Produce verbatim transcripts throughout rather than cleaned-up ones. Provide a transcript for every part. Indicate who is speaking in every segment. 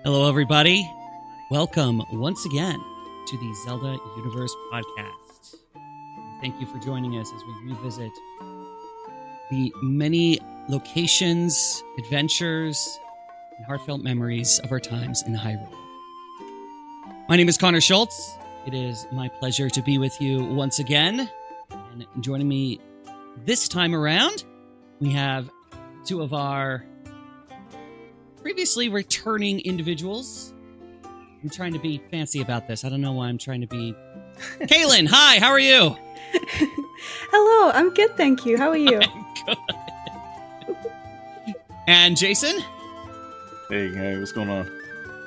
Speaker 1: Hello, everybody. Welcome once again to the Zelda Universe podcast. Thank you for joining us as we revisit the many locations, adventures, and heartfelt memories of our times in Hyrule. My name is Connor Schultz. It is my pleasure to be with you once again. And joining me this time around, we have two of our previously returning individuals. I'm trying to be fancy about this. I don't know why I'm trying to be... Kaylin, hi, how are you?
Speaker 2: Hello, I'm good, thank you. How are you?
Speaker 1: Good. And Jason?
Speaker 3: Hey, hey, what's going on?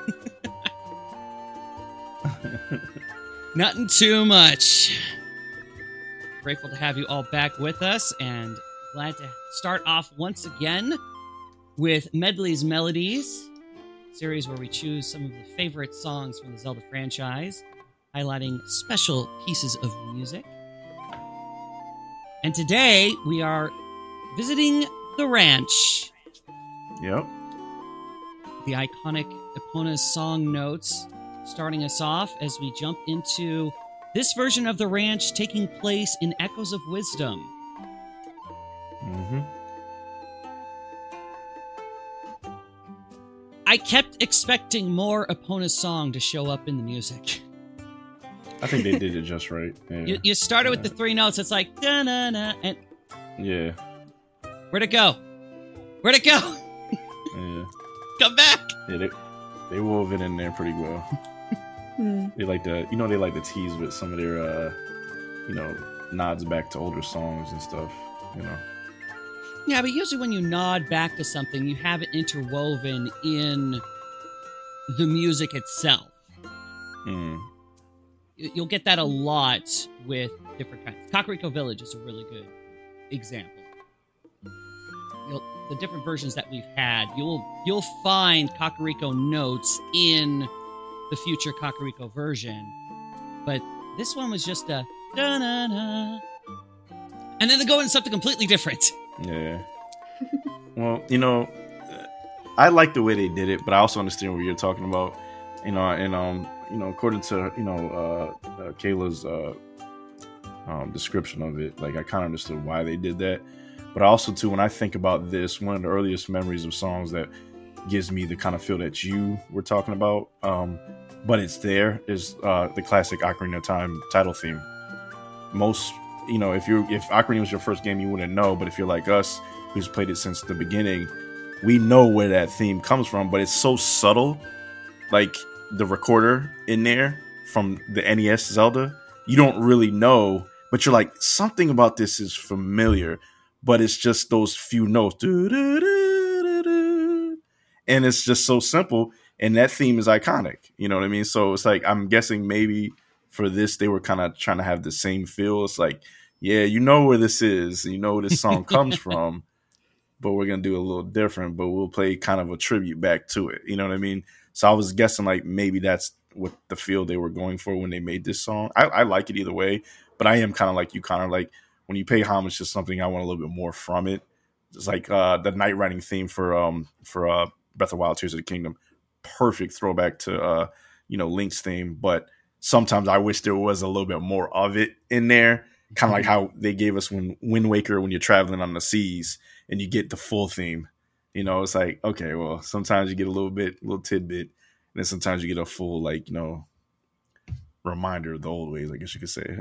Speaker 1: Nothing too much. Grateful to have you all back with us, and glad to start off once again with Medley's Melodies, a series where we choose some of the favorite songs from the Zelda franchise, highlighting special pieces of music. And today we are visiting the ranch.
Speaker 3: Yep.
Speaker 1: The iconic Epona's song notes starting us off as we jump into this version of the ranch taking place in Echoes of Wisdom.
Speaker 3: Mm-hmm.
Speaker 1: I kept expecting more Epona's song to show up in the music.
Speaker 3: I think they did it just right. Yeah.
Speaker 1: You, you started
Speaker 3: yeah.
Speaker 1: with the three notes. It's like, da-na-na, and
Speaker 3: Yeah.
Speaker 1: where'd it go? Where'd it go?
Speaker 3: Yeah.
Speaker 1: Come back!
Speaker 3: Yeah, they, they wove it in there pretty well.
Speaker 2: Hmm.
Speaker 3: They like to, you know, they like to tease with some of their, uh, you know, nods back to older songs and stuff, you know.
Speaker 1: Yeah, but usually when you nod back to something, you have it interwoven in the music itself.
Speaker 3: Mm.
Speaker 1: You- You'll get that a lot with different kinds. Kakariko Village is a really good example. You'll, the different versions that we've had, you'll you'll find Kakariko notes in the future Kakariko version, but this one was just a da-na-na, and then they go into something completely different.
Speaker 3: Yeah. Well, you know, I like the way they did it, but I also understand what you're talking about. You know, and um, you know, according to you know uh, uh Kayla's uh um, description of it, like I kind of understood why they did that. But also too, when I think about this, one of the earliest memories of songs that gives me the kind of feel that you were talking about, um, but it's there, is uh, the classic Ocarina of Time title theme. Most, you know, if you if Ocarina was your first game, you wouldn't know. But if you're like us, who's played it since the beginning, we know where that theme comes from. But it's so subtle, like the recorder in there from the N E S Zelda, you don't really know, but you're like, something about this is familiar. But it's just those few notes. And it's just so simple. And that theme is iconic. You know what I mean? So it's like, I'm guessing maybe for this, they were kind of trying to have the same feel. It's like, yeah, you know where this is. You know where this song comes from. But we're going to do it a little different. But we'll play kind of a tribute back to it. You know what I mean? So I was guessing like maybe that's what the feel they were going for when they made this song. I, I like it either way. But I am kind of like you, kind of like, when you pay homage to something, I want a little bit more from it. It's like uh, the night riding theme for um for uh, Breath of the Wild, Tears of the Kingdom. Perfect throwback to uh, you know Link's theme, but sometimes I wish there was a little bit more of it in there. Kind of like how they gave us when Wind Waker, when you're traveling on the seas and you get the full theme. You know, it's like, okay, well, sometimes you get a little bit, a little tidbit, and then sometimes you get a full, like, you know, reminder of the old ways, I guess you could say.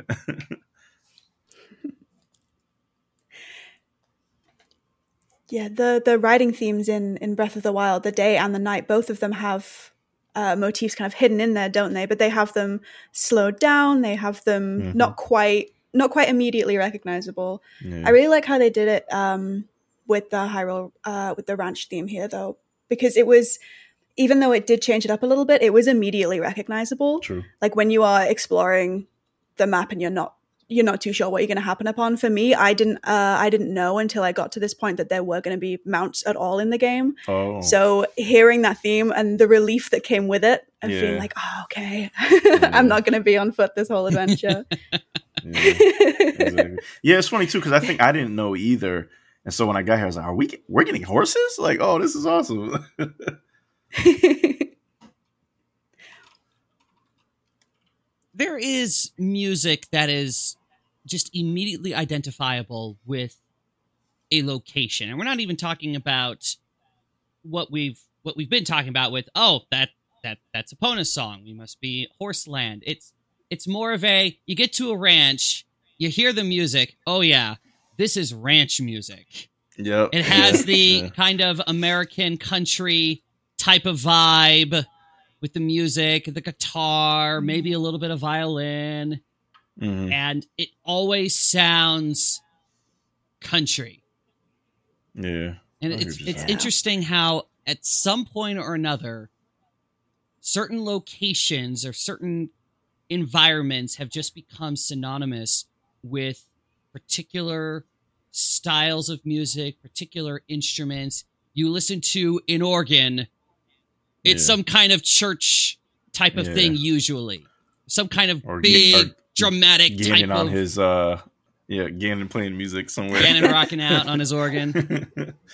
Speaker 2: Yeah, the the riding themes in, in Breath of the Wild, the day and the night, both of them have uh, motifs kind of hidden in there, don't they? But they have them slowed down. They have them
Speaker 3: Mhm.
Speaker 2: not quite not quite immediately recognizable.
Speaker 3: Yeah.
Speaker 2: I really like how they did it um, with the Hyrule uh, with the ranch theme here, though, because it was, even though it did change it up a little bit, it was immediately recognizable.
Speaker 3: True.
Speaker 2: Like when you are exploring the map and you're not you're not too sure what you're going to happen upon. For me, I didn't uh, I didn't know until I got to this point that there were going to be mounts at all in the game.
Speaker 3: Oh.
Speaker 2: So hearing that theme and the relief that came with it, and
Speaker 3: Yeah.
Speaker 2: feeling like, oh, okay,
Speaker 3: Yeah.
Speaker 2: I'm not going to be on foot this whole adventure.
Speaker 3: Yeah, exactly. Yeah, it's funny too because I think I didn't know either, and so when I got here, I was like, "Are we? We're getting horses? Like, oh, this is awesome!"
Speaker 1: there is music that is just immediately identifiable with a location, and we're not even talking about what we've what we've been talking about with oh that that that's Epona's song. We must be Horseland. It's it's more of a you get to a ranch, you hear the music. Oh yeah, this is ranch music.
Speaker 3: Yep.
Speaker 1: It has
Speaker 3: yeah.
Speaker 1: the
Speaker 3: yeah.
Speaker 1: kind of American country type of vibe with the music, the guitar, maybe a little bit of violin,
Speaker 3: mm-hmm.
Speaker 1: and it always sounds country.
Speaker 3: Yeah.
Speaker 1: And
Speaker 3: I
Speaker 1: it's
Speaker 3: hear you
Speaker 1: it's
Speaker 3: saying.
Speaker 1: interesting how at some point or another, certain locations or certain environments have just become synonymous with particular styles of music, particular instruments. You listen to an organ, it's
Speaker 3: Yeah.
Speaker 1: some kind of church type of
Speaker 3: Yeah.
Speaker 1: thing usually. Some kind of
Speaker 3: Or
Speaker 1: big,
Speaker 3: Ga- or
Speaker 1: dramatic type
Speaker 3: Gannon on
Speaker 1: of...
Speaker 3: his uh yeah, Gannon playing music somewhere.
Speaker 1: Gannon rocking out on his organ.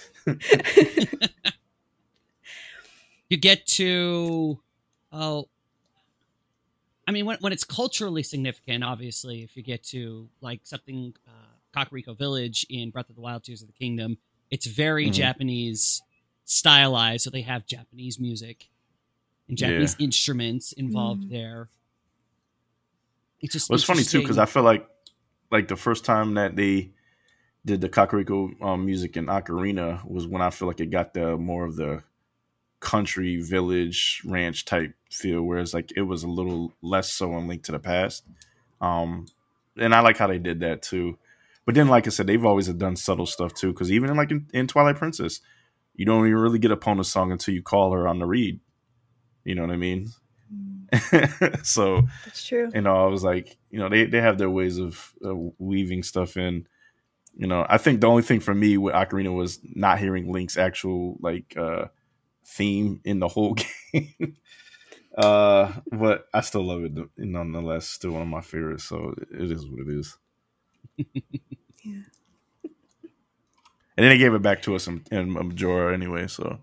Speaker 1: You get to, oh, I mean, when when it's culturally significant, obviously, if you get to like something, uh, Kakariko Village in Breath of the Wild, Tears of the Kingdom, it's very
Speaker 3: Mhm.
Speaker 1: Japanese stylized, so they have Japanese music and Japanese instruments involved
Speaker 2: Mm.
Speaker 1: there. It's just
Speaker 3: Well, it's funny too because I feel like like the first time that they did the Kakariko um, music in Ocarina was when I feel like it got the more of the country village ranch type feel, whereas like it was a little less so on Link to the Past. Um, and I like how they did that too. But then, like I said, they've always done subtle stuff too. Because even in, like in, in Twilight Princess, you don't even really get Epona's song until you call her on the reed. You know what I mean? So
Speaker 2: That's true.
Speaker 3: you know, I was like, you know, they, they have their ways of uh, weaving stuff in. You know, I think the only thing for me with Ocarina was not hearing Link's actual like uh, theme in the whole game. uh, but I still love it nonetheless. Still one of my favorites. So it is what it is.
Speaker 2: Yeah.
Speaker 3: And then they gave it back to us in, in Majora anyway. So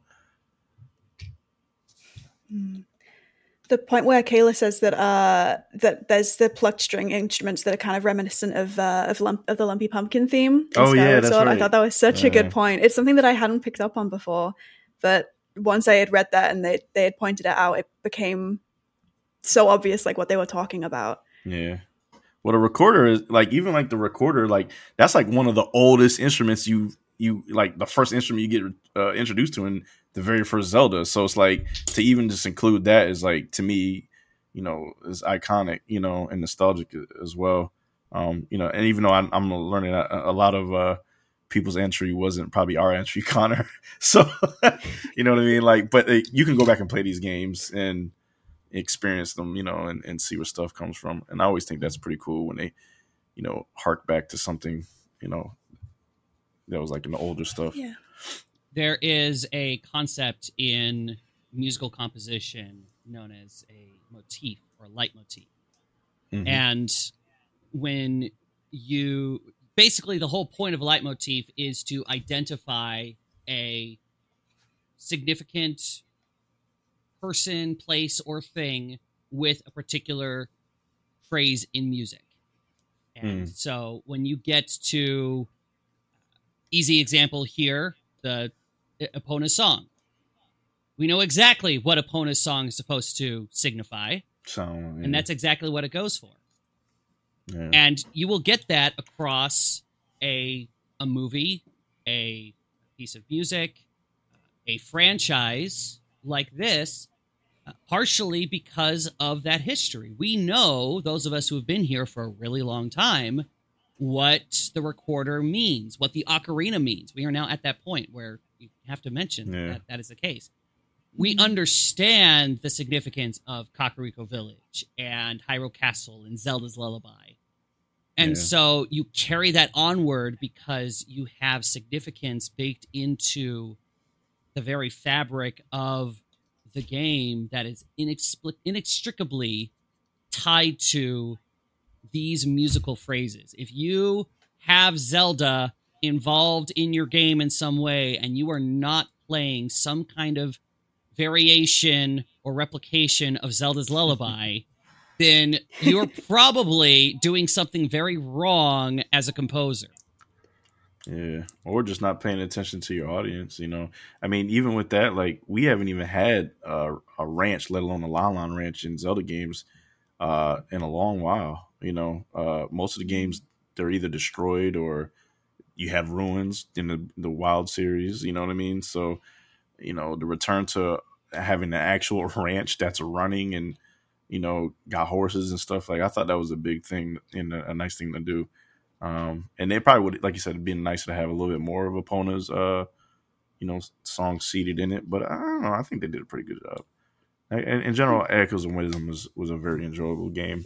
Speaker 2: Mm. The point where Kayla says that uh, that there's the plucked string instruments that are kind of reminiscent of uh, of, lump- of the Lumpy Pumpkin theme. in
Speaker 3: Oh, yeah,
Speaker 2: Skyward
Speaker 3: that's
Speaker 2: Sword. I
Speaker 3: right.
Speaker 2: thought that was such a
Speaker 3: Yeah.
Speaker 2: good point. It's something that I hadn't picked up on before, but once I had read that and they they had pointed it out, it became so obvious, like what they were talking about.
Speaker 3: yeah. Well, the recorder is like even like the recorder, like that's like one of the oldest instruments you you like the first instrument you get uh, introduced to in the very first Zelda. So it's like to even just include that is like to me, you know, is iconic, you know, and nostalgic as well. Um, you know, and even though I'm, I'm learning a, a lot of uh, people's entry wasn't probably our entry, Connor. So you know what I mean? Like, but uh, you can go back and play these games and experience them, you know, and, and see where stuff comes from. And I always think that's pretty cool when they, you know, hark back to something, you know, that was like in the older stuff.
Speaker 2: Yeah.
Speaker 1: There is a concept in musical composition known as a motif or leitmotif.
Speaker 3: Mhm.
Speaker 1: And when you basically the whole point of a leitmotif is to identify a significant person, place, or thing with a particular phrase in music. And
Speaker 3: Mm.
Speaker 1: so when you get to easy example here, the Epona's song. We know exactly what Epona's song is supposed to signify,
Speaker 3: So, yeah.
Speaker 1: and that's exactly what it goes for.
Speaker 3: yeah.
Speaker 1: And you will get that across a a movie, a piece of music, a franchise like this, uh, partially because of that history. We know, those of us who have been here for a really long time, what the recorder means, what the ocarina means. We are now at that point where you have to mention
Speaker 3: Yeah.
Speaker 1: that that is the case. We understand the significance of Kakariko Village and Hyrule Castle and Zelda's Lullaby. And
Speaker 3: Yeah.
Speaker 1: so you carry that onward because you have significance baked into the very fabric of the game that is inexplic- inextricably tied to these musical phrases. If you have Zelda involved in your game in some way and you are not playing some kind of variation or replication of Zelda's Lullaby, then you're probably doing something very wrong as a composer.
Speaker 3: Yeah, or just not paying attention to your audience, you know. I mean, even with that, like, we haven't even had uh, a ranch, let alone a Lon Lon ranch in Zelda games uh, in a long while, you know. Uh, most of the games, they're either destroyed or you have ruins in the, the Wild series, you know what I mean? So, you know, the return to having an actual ranch that's running and, you know, got horses and stuff, like, I thought that was a big thing and a, a nice thing to do. Um, and they probably would, like you said, it'd be nice to have a little bit more of Epona's, uh, you know, songs seated in it. But I don't know. I think they did a pretty good job. In, in general, Echoes of Wisdom was, was a very enjoyable game.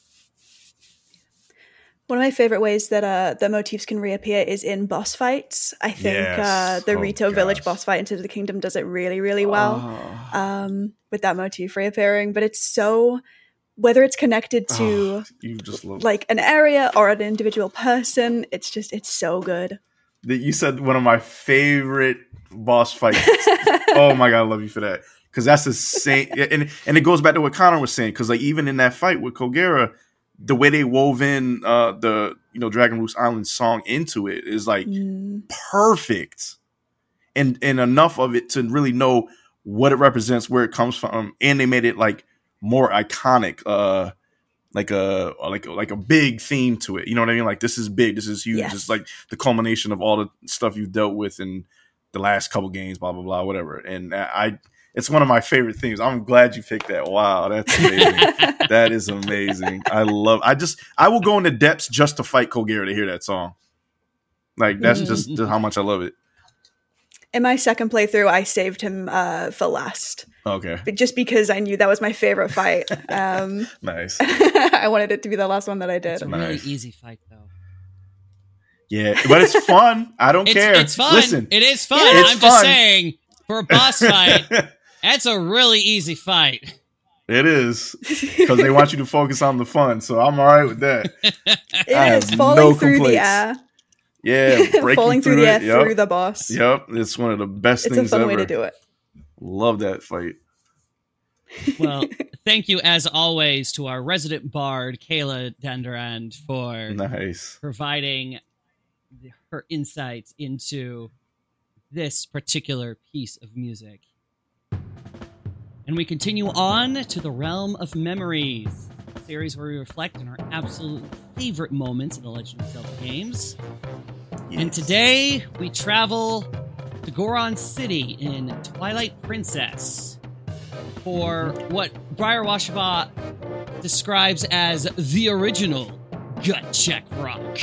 Speaker 2: One of my favorite ways that uh, the motifs can reappear is in boss fights. I think
Speaker 3: Yes.
Speaker 2: uh, the
Speaker 3: Oh,
Speaker 2: Rito
Speaker 3: gosh.
Speaker 2: Village boss fight in Tears of the Kingdom does it really, really well
Speaker 3: Oh.
Speaker 2: um, with that motif reappearing. But it's so, whether it's connected to
Speaker 3: Oh, you just love
Speaker 2: like an area or an individual person, it's just, it's so good.
Speaker 3: that. You said one of my favorite boss fights. Oh my god, I love you for that. Because that's the same, and and it goes back to what Connor was saying. Because like even in that fight with Kogera, the way they wove in uh, the you know Dragon Roost Island song into it is like
Speaker 2: Mm.
Speaker 3: perfect, and and enough of it to really know what it represents, where it comes from, and they made it like more iconic, uh, like a like like a big theme to it. You know what I mean? Like this is big, this is huge.
Speaker 2: Yes.
Speaker 3: It's like the culmination of all the stuff you've dealt with in the last couple games, blah blah blah, whatever. And I, it's one of my favorite themes. I'm glad you picked that. Wow, that's amazing. That is amazing. I love. I just I will go into depths just to fight Kogera to hear that song. Like that's
Speaker 2: Mm.
Speaker 3: just, just how much I love it.
Speaker 2: In my second playthrough, I saved him uh, for last,
Speaker 3: Okay,
Speaker 2: but just because I knew that was my favorite fight. Um,
Speaker 3: nice.
Speaker 2: I wanted it to be the last one that I did.
Speaker 1: It's a really
Speaker 3: Nice.
Speaker 1: easy fight, though.
Speaker 3: Yeah, but it's fun. I don't
Speaker 1: It's,
Speaker 3: care.
Speaker 1: it's fun.
Speaker 3: Listen,
Speaker 1: It is fun.
Speaker 3: It's
Speaker 1: I'm just
Speaker 3: fun.
Speaker 1: saying, for a boss fight, that's a really easy fight.
Speaker 3: it is because they want you to focus on the fun. So I'm all right with that.
Speaker 2: It
Speaker 3: I
Speaker 2: is
Speaker 3: have
Speaker 2: falling
Speaker 3: no
Speaker 2: through
Speaker 3: complaints.
Speaker 2: the air,
Speaker 3: Yeah, breaking
Speaker 2: falling through,
Speaker 3: through
Speaker 2: the air
Speaker 3: it. Yep.
Speaker 2: through the boss.
Speaker 3: Yep, it's one of the best
Speaker 2: It's a
Speaker 3: things
Speaker 2: fun
Speaker 3: ever.
Speaker 2: way to do it.
Speaker 3: Love that fight.
Speaker 1: Well, thank you, as always, to our resident bard, Kayla Dendrand, for
Speaker 3: Nice.
Speaker 1: providing her insights into this particular piece of music. And we continue on to the realm of memories, a series where we reflect on our absolute favorite moments in the Legend of Zelda games. And
Speaker 3: Yes.
Speaker 1: today we travel to Goron City in Twilight Princess for what Briar Washaba describes as the original gut check rock.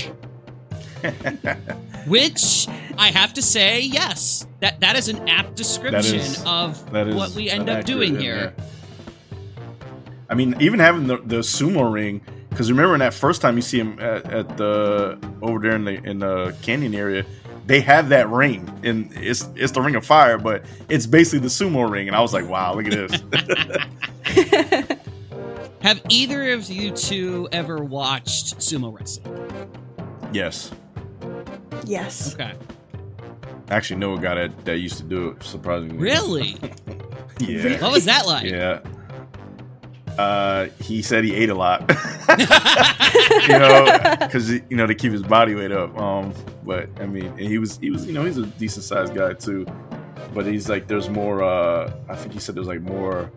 Speaker 1: Which I have to say, yes, that that is an apt description
Speaker 3: is-
Speaker 1: of
Speaker 3: that is
Speaker 1: what we end
Speaker 3: an
Speaker 1: up doing
Speaker 3: accurate in
Speaker 1: here.
Speaker 3: there. I mean, even having the, the sumo ring, because remember in that first time you see him at, at the over there in the in the canyon area, they have that ring, and it's it's the Ring of Fire, but it's basically the sumo ring, and I was like, wow, look at this.
Speaker 1: Have either of you two ever watched sumo wrestling?
Speaker 3: Yes,
Speaker 2: Yes.
Speaker 1: Okay.
Speaker 3: I actually know a guy that, that used to do it. Surprisingly,
Speaker 1: Really?
Speaker 3: Yeah,
Speaker 1: What was that like?
Speaker 3: yeah. Uh, he said he ate a lot, you know, because you know to keep his body weight up. Um, but I mean, and he was he was you know he's a decent sized guy too, but he's like there's more. Uh, I think he said there's like more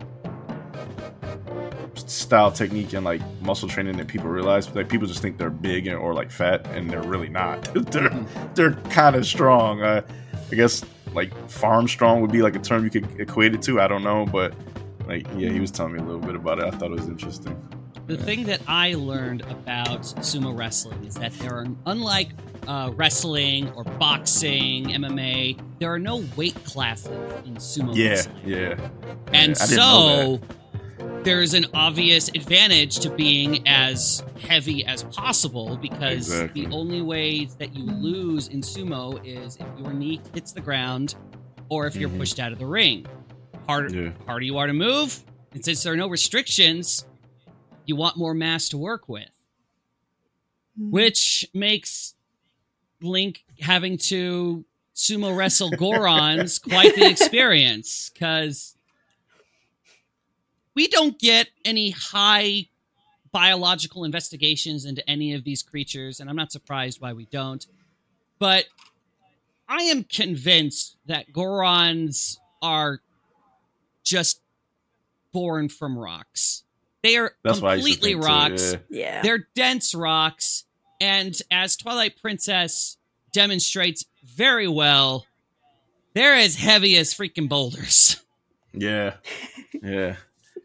Speaker 3: style, technique, and like muscle training than people realize. Like people just think they're big and, or like fat, and they're really not. they're they're kind of strong. Uh, I guess like farm strong would be like a term you could equate it to. I don't know, but. Like, yeah, he was telling me a little bit about it. I thought it was interesting.
Speaker 1: The thing that I learned about sumo wrestling is that there are, unlike uh, wrestling or boxing, M M A, there are no weight classes in sumo
Speaker 3: Yeah,
Speaker 1: wrestling.
Speaker 3: yeah.
Speaker 1: And
Speaker 3: Yeah, I didn't know
Speaker 1: so there's an obvious advantage to being as heavy as possible because
Speaker 3: Exactly.
Speaker 1: the only way that you lose in sumo is if your knee hits the ground or if you're
Speaker 3: Mhm.
Speaker 1: pushed out of the ring. Harder,
Speaker 3: Yeah.
Speaker 1: harder you are to move, and since there are no restrictions, you want more mass to work with, which makes Link having to sumo wrestle Gorons quite the experience, because we don't get any high biological investigations into any of these creatures, and I'm not surprised why we don't. But I am convinced that Gorons are just born from rocks. They are
Speaker 3: That's
Speaker 1: completely rocks.
Speaker 3: Too,
Speaker 2: yeah. yeah.
Speaker 1: They're dense rocks, and as Twilight Princess demonstrates very well, they're as heavy as freaking boulders.
Speaker 3: Yeah, yeah.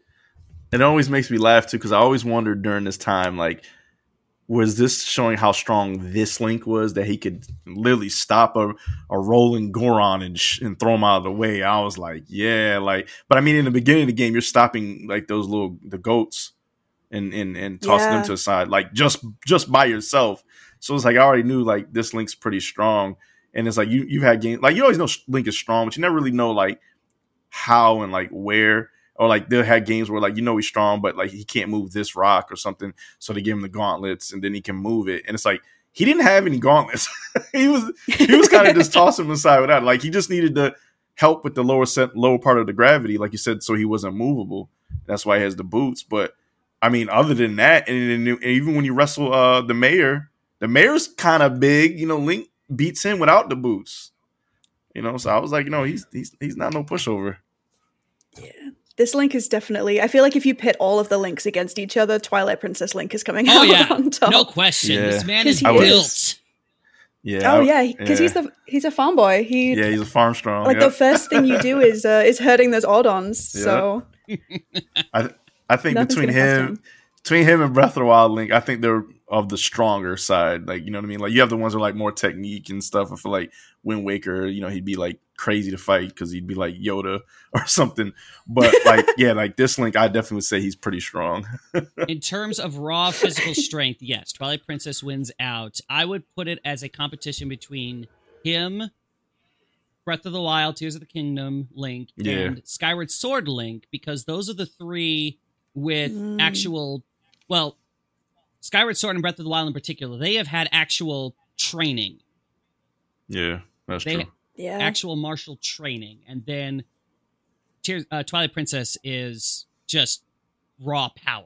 Speaker 3: It always makes me laugh too, because I always wondered during this time, like, was this showing how strong this Link was, that he could literally stop a, a rolling Goron and sh- and throw him out of the way? I was like, yeah, like, but I mean, in the beginning of the game, you're stopping like those little the goats and and and tossing
Speaker 2: yeah.
Speaker 3: them to the side, like just just by yourself. So it's like I already knew like this Link's pretty strong, and it's like you you've had games like you always know Link is strong, but you never really know like how and like where. Or like they'll have games where like you know he's strong, but like he can't move this rock or something, so they give him the gauntlets and then he can move it. And it's like he didn't have any gauntlets. he was he was kind of just tossing him aside without. Like he just needed to help with the lower set, lower part of the gravity, like you said, so he wasn't movable. That's why he has the boots. But I mean, other than that, and, and even when you wrestle uh, the mayor, the mayor's kind of big. You know, Link beats him without the boots. You know, so I was like, you know, he's he's he's not no pushover.
Speaker 2: Yeah. This Link is definitely... I feel like if you pit all of the Links against each other, Twilight Princess Link is coming
Speaker 1: oh,
Speaker 2: out
Speaker 1: yeah.
Speaker 2: on top.
Speaker 1: No question.
Speaker 3: Yeah.
Speaker 1: This man is
Speaker 2: he
Speaker 1: built.
Speaker 2: is.
Speaker 3: Yeah.
Speaker 2: Oh
Speaker 3: I,
Speaker 2: yeah, because
Speaker 3: yeah.
Speaker 2: he's the he's a farm boy. He
Speaker 3: yeah, he's a farm strong.
Speaker 2: like
Speaker 3: yep.
Speaker 2: the first thing you do is uh, is herding those Ordons.
Speaker 3: Yep.
Speaker 2: So
Speaker 3: I I think
Speaker 2: Nothing's
Speaker 3: between
Speaker 2: gonna
Speaker 3: him,
Speaker 2: him.
Speaker 3: between him and Breath of the Wild Link, I think they're of the stronger side. Like, you know what I mean? Like you have the ones that are like more technique and stuff. I feel like Wind Waker, you know, he'd be like crazy to fight because he'd be like Yoda or something. But like, yeah, like this Link, I definitely would say he's pretty strong.
Speaker 1: In terms of raw physical strength, yes, Twilight Princess wins out. I would put it as a competition between him, Breath of the Wild, Tears of the Kingdom Link,
Speaker 3: Yeah.
Speaker 1: and Skyward Sword Link, because those are the three with
Speaker 2: Mm.
Speaker 1: actual, well, Skyward Sword and Breath of the Wild in particular, they have had actual training.
Speaker 3: Yeah, that's
Speaker 1: They
Speaker 3: true.
Speaker 2: yeah,
Speaker 1: actual martial training, and then Tears, uh, Twilight Princess is just raw power.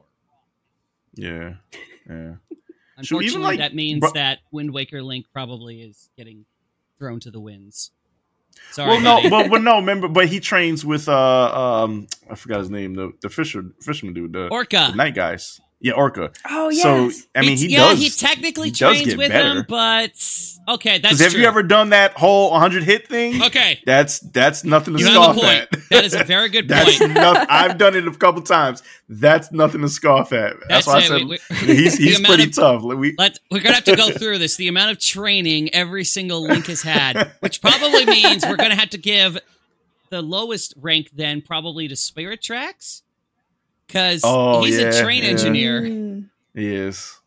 Speaker 3: Yeah, yeah.
Speaker 1: Unfortunately,
Speaker 3: even, like,
Speaker 1: that means
Speaker 3: bro-
Speaker 1: that Wind Waker Link probably is getting thrown to the winds. Sorry,
Speaker 3: Well, no,
Speaker 1: buddy.
Speaker 3: but, but no, remember, but he trains with uh um I forgot his name, the the fisher fisherman dude, the,
Speaker 1: Orca.
Speaker 3: the night guys. Yeah, Orca.
Speaker 2: Oh yes.
Speaker 3: So I mean, he
Speaker 1: yeah,
Speaker 3: does.
Speaker 1: he technically
Speaker 3: he does
Speaker 1: trains
Speaker 3: get
Speaker 1: with
Speaker 3: better.
Speaker 1: him, but okay, that's
Speaker 3: Because have
Speaker 1: true.
Speaker 3: you ever done that whole one hundred hit thing?
Speaker 1: Okay,
Speaker 3: That's that's nothing to
Speaker 1: you have
Speaker 3: scoff
Speaker 1: a point.
Speaker 3: at.
Speaker 1: That is a very good
Speaker 3: That's
Speaker 1: point.
Speaker 3: nothing. I've done it a couple times. That's nothing to scoff at. That's,
Speaker 1: That's
Speaker 3: why I
Speaker 1: it.
Speaker 3: said
Speaker 1: We- we-
Speaker 3: he's
Speaker 1: the
Speaker 3: he's
Speaker 1: amount
Speaker 3: pretty
Speaker 1: of-
Speaker 3: tough. Like, we,
Speaker 1: Let we're gonna have to go through this. The amount of training every single Link has had, which probably means we're gonna have to give the lowest rank then probably to Spirit Tracks, because
Speaker 3: Oh,
Speaker 1: he's
Speaker 3: yeah,
Speaker 1: a train
Speaker 3: yeah.
Speaker 1: engineer.
Speaker 2: Mm.
Speaker 3: he is.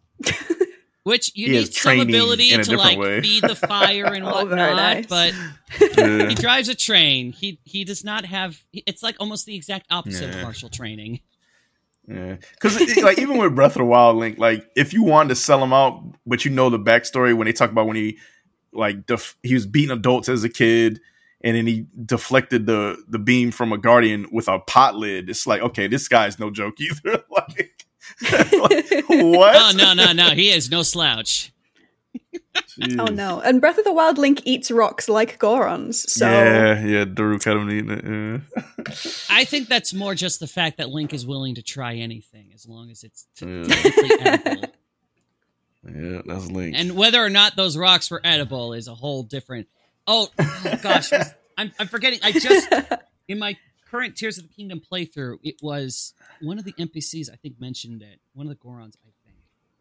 Speaker 1: Which you
Speaker 3: He
Speaker 1: need
Speaker 3: has
Speaker 1: some
Speaker 3: training
Speaker 1: ability
Speaker 3: in a
Speaker 1: to
Speaker 3: different
Speaker 1: like
Speaker 3: way.
Speaker 1: feed the fire and
Speaker 2: Oh,
Speaker 1: whatnot,
Speaker 2: very nice.
Speaker 1: but
Speaker 3: Yeah.
Speaker 1: he drives a train. He he does not have. It's like almost the exact opposite
Speaker 3: Yeah.
Speaker 1: of martial training.
Speaker 3: Yeah, because like even with Breath of the Wild Link, like if you wanted to sell him out, but you know the backstory when they talk about when he like def- he was beating adults as a kid, and then he deflected the the beam from a guardian with a pot lid. It's like, okay, this guy's no joke either. like, like, what?
Speaker 1: Oh no no no! He is no slouch.
Speaker 3: Jeez.
Speaker 2: Oh no! And Breath of the Wild Link eats rocks like Gorons. So
Speaker 3: Yeah, yeah, Daruk had him eating it. Yeah.
Speaker 1: I think that's more just the fact that Link is willing to try anything as long as it's t-
Speaker 3: Yeah.
Speaker 1: technically edible.
Speaker 3: Yeah, that's Link.
Speaker 1: And whether or not those rocks were edible is a whole different. Oh, oh gosh, was- I'm I'm forgetting. I just in my current Tears of the Kingdom playthrough, it was one of the N P Cs I think mentioned it. One of the Gorons, I think.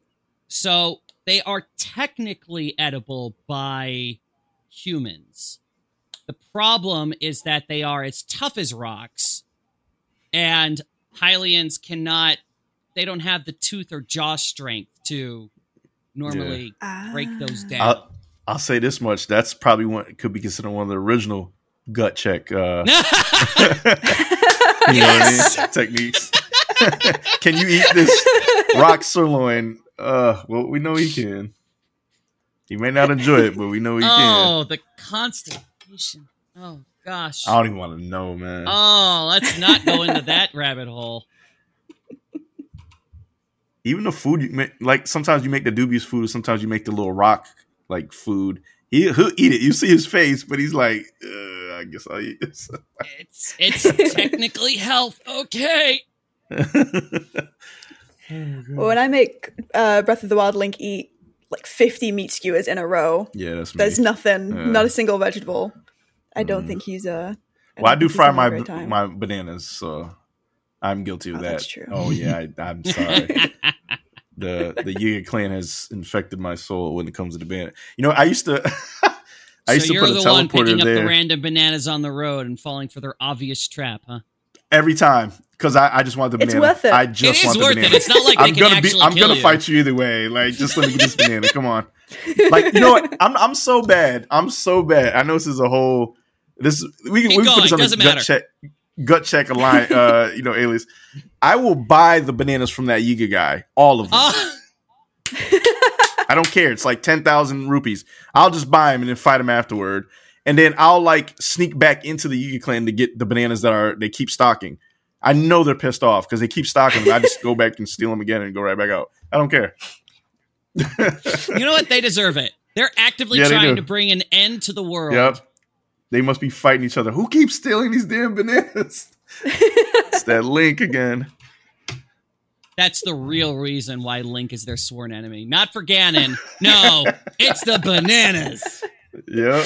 Speaker 1: So they are technically edible by humans. The problem is that they are as tough as rocks, and Hylians cannot. They don't have the tooth or jaw strength to normally
Speaker 2: Ah.
Speaker 1: break those down.
Speaker 3: I'll, I'll say this much: that's probably one could be considered one of the original gut check. Uh, you know what I mean? Techniques. Can you eat this rock sirloin? Uh, well, we know he can. He may not enjoy it, but we know he can.
Speaker 1: Oh, the constipation. Oh, gosh.
Speaker 3: I don't even want to know, man.
Speaker 1: Oh, let's not go into that rabbit hole.
Speaker 3: even the food you make, like sometimes you make the dubious food, sometimes you make the little rock like food. He, he'll eat it. You see his face, but he's like, uh, I guess I'll eat this.
Speaker 1: It's it's technically health. Okay.
Speaker 2: When I make uh, Breath of the Wild Link eat like fifty meat skewers in a row,
Speaker 3: yeah, that's me.
Speaker 2: There's nothing,
Speaker 3: Yeah.
Speaker 2: not a single vegetable. I don't
Speaker 3: Mm.
Speaker 2: think he's uh I
Speaker 3: Well, I
Speaker 2: don't
Speaker 3: do
Speaker 2: think he's
Speaker 3: fry
Speaker 2: having a
Speaker 3: my
Speaker 2: great time.
Speaker 3: my bananas, so I'm guilty of
Speaker 2: Oh,
Speaker 3: that.
Speaker 2: that's true.
Speaker 3: Oh yeah, I, I'm sorry. the The Yiga clan has infected my soul when it comes to the banana. You know, I used to. I used
Speaker 1: so
Speaker 3: to
Speaker 1: you're
Speaker 3: put a
Speaker 1: the one
Speaker 3: teleporter
Speaker 1: picking up
Speaker 3: there
Speaker 1: the random bananas on the road and falling for their obvious trap, huh?
Speaker 3: every time because I, I just want the
Speaker 2: It's
Speaker 3: banana.
Speaker 2: worth it.
Speaker 3: I just
Speaker 1: It is
Speaker 3: want the
Speaker 1: worth
Speaker 3: banana.
Speaker 1: it. It's not like they
Speaker 3: I'm
Speaker 1: can
Speaker 3: gonna
Speaker 1: actually
Speaker 3: be. I'm
Speaker 1: kill
Speaker 3: gonna
Speaker 1: you.
Speaker 3: fight you either way. Like, just let me get this banana. Come on. Like, you know what? I'm I'm so bad. I'm so bad. I know this is a whole. This we can
Speaker 1: Keep
Speaker 3: we can put
Speaker 1: going.
Speaker 3: this on
Speaker 1: Doesn't
Speaker 3: the gut
Speaker 1: matter.
Speaker 3: check. Gut check a line. Uh, you know, alias. I will buy the bananas from that Yiga guy. All of them.
Speaker 1: Oh,
Speaker 3: I don't care. It's like ten thousand rupees. I'll just buy them and then fight them afterward. And then I'll like sneak back into the Yiga clan to get the bananas that are they keep stocking. I know they're pissed off because they keep stocking them. I just go back and steal them again and go right back out. I don't care.
Speaker 1: you know what? They deserve it. They're actively
Speaker 3: Yeah, they
Speaker 1: trying
Speaker 3: do.
Speaker 1: to bring an end to the world.
Speaker 3: Yep. They must be fighting each other. Who keeps stealing these damn bananas? It's that Link again.
Speaker 1: That's the real reason why Link is their sworn enemy. Not for Ganon. No, it's the bananas.
Speaker 3: Yep.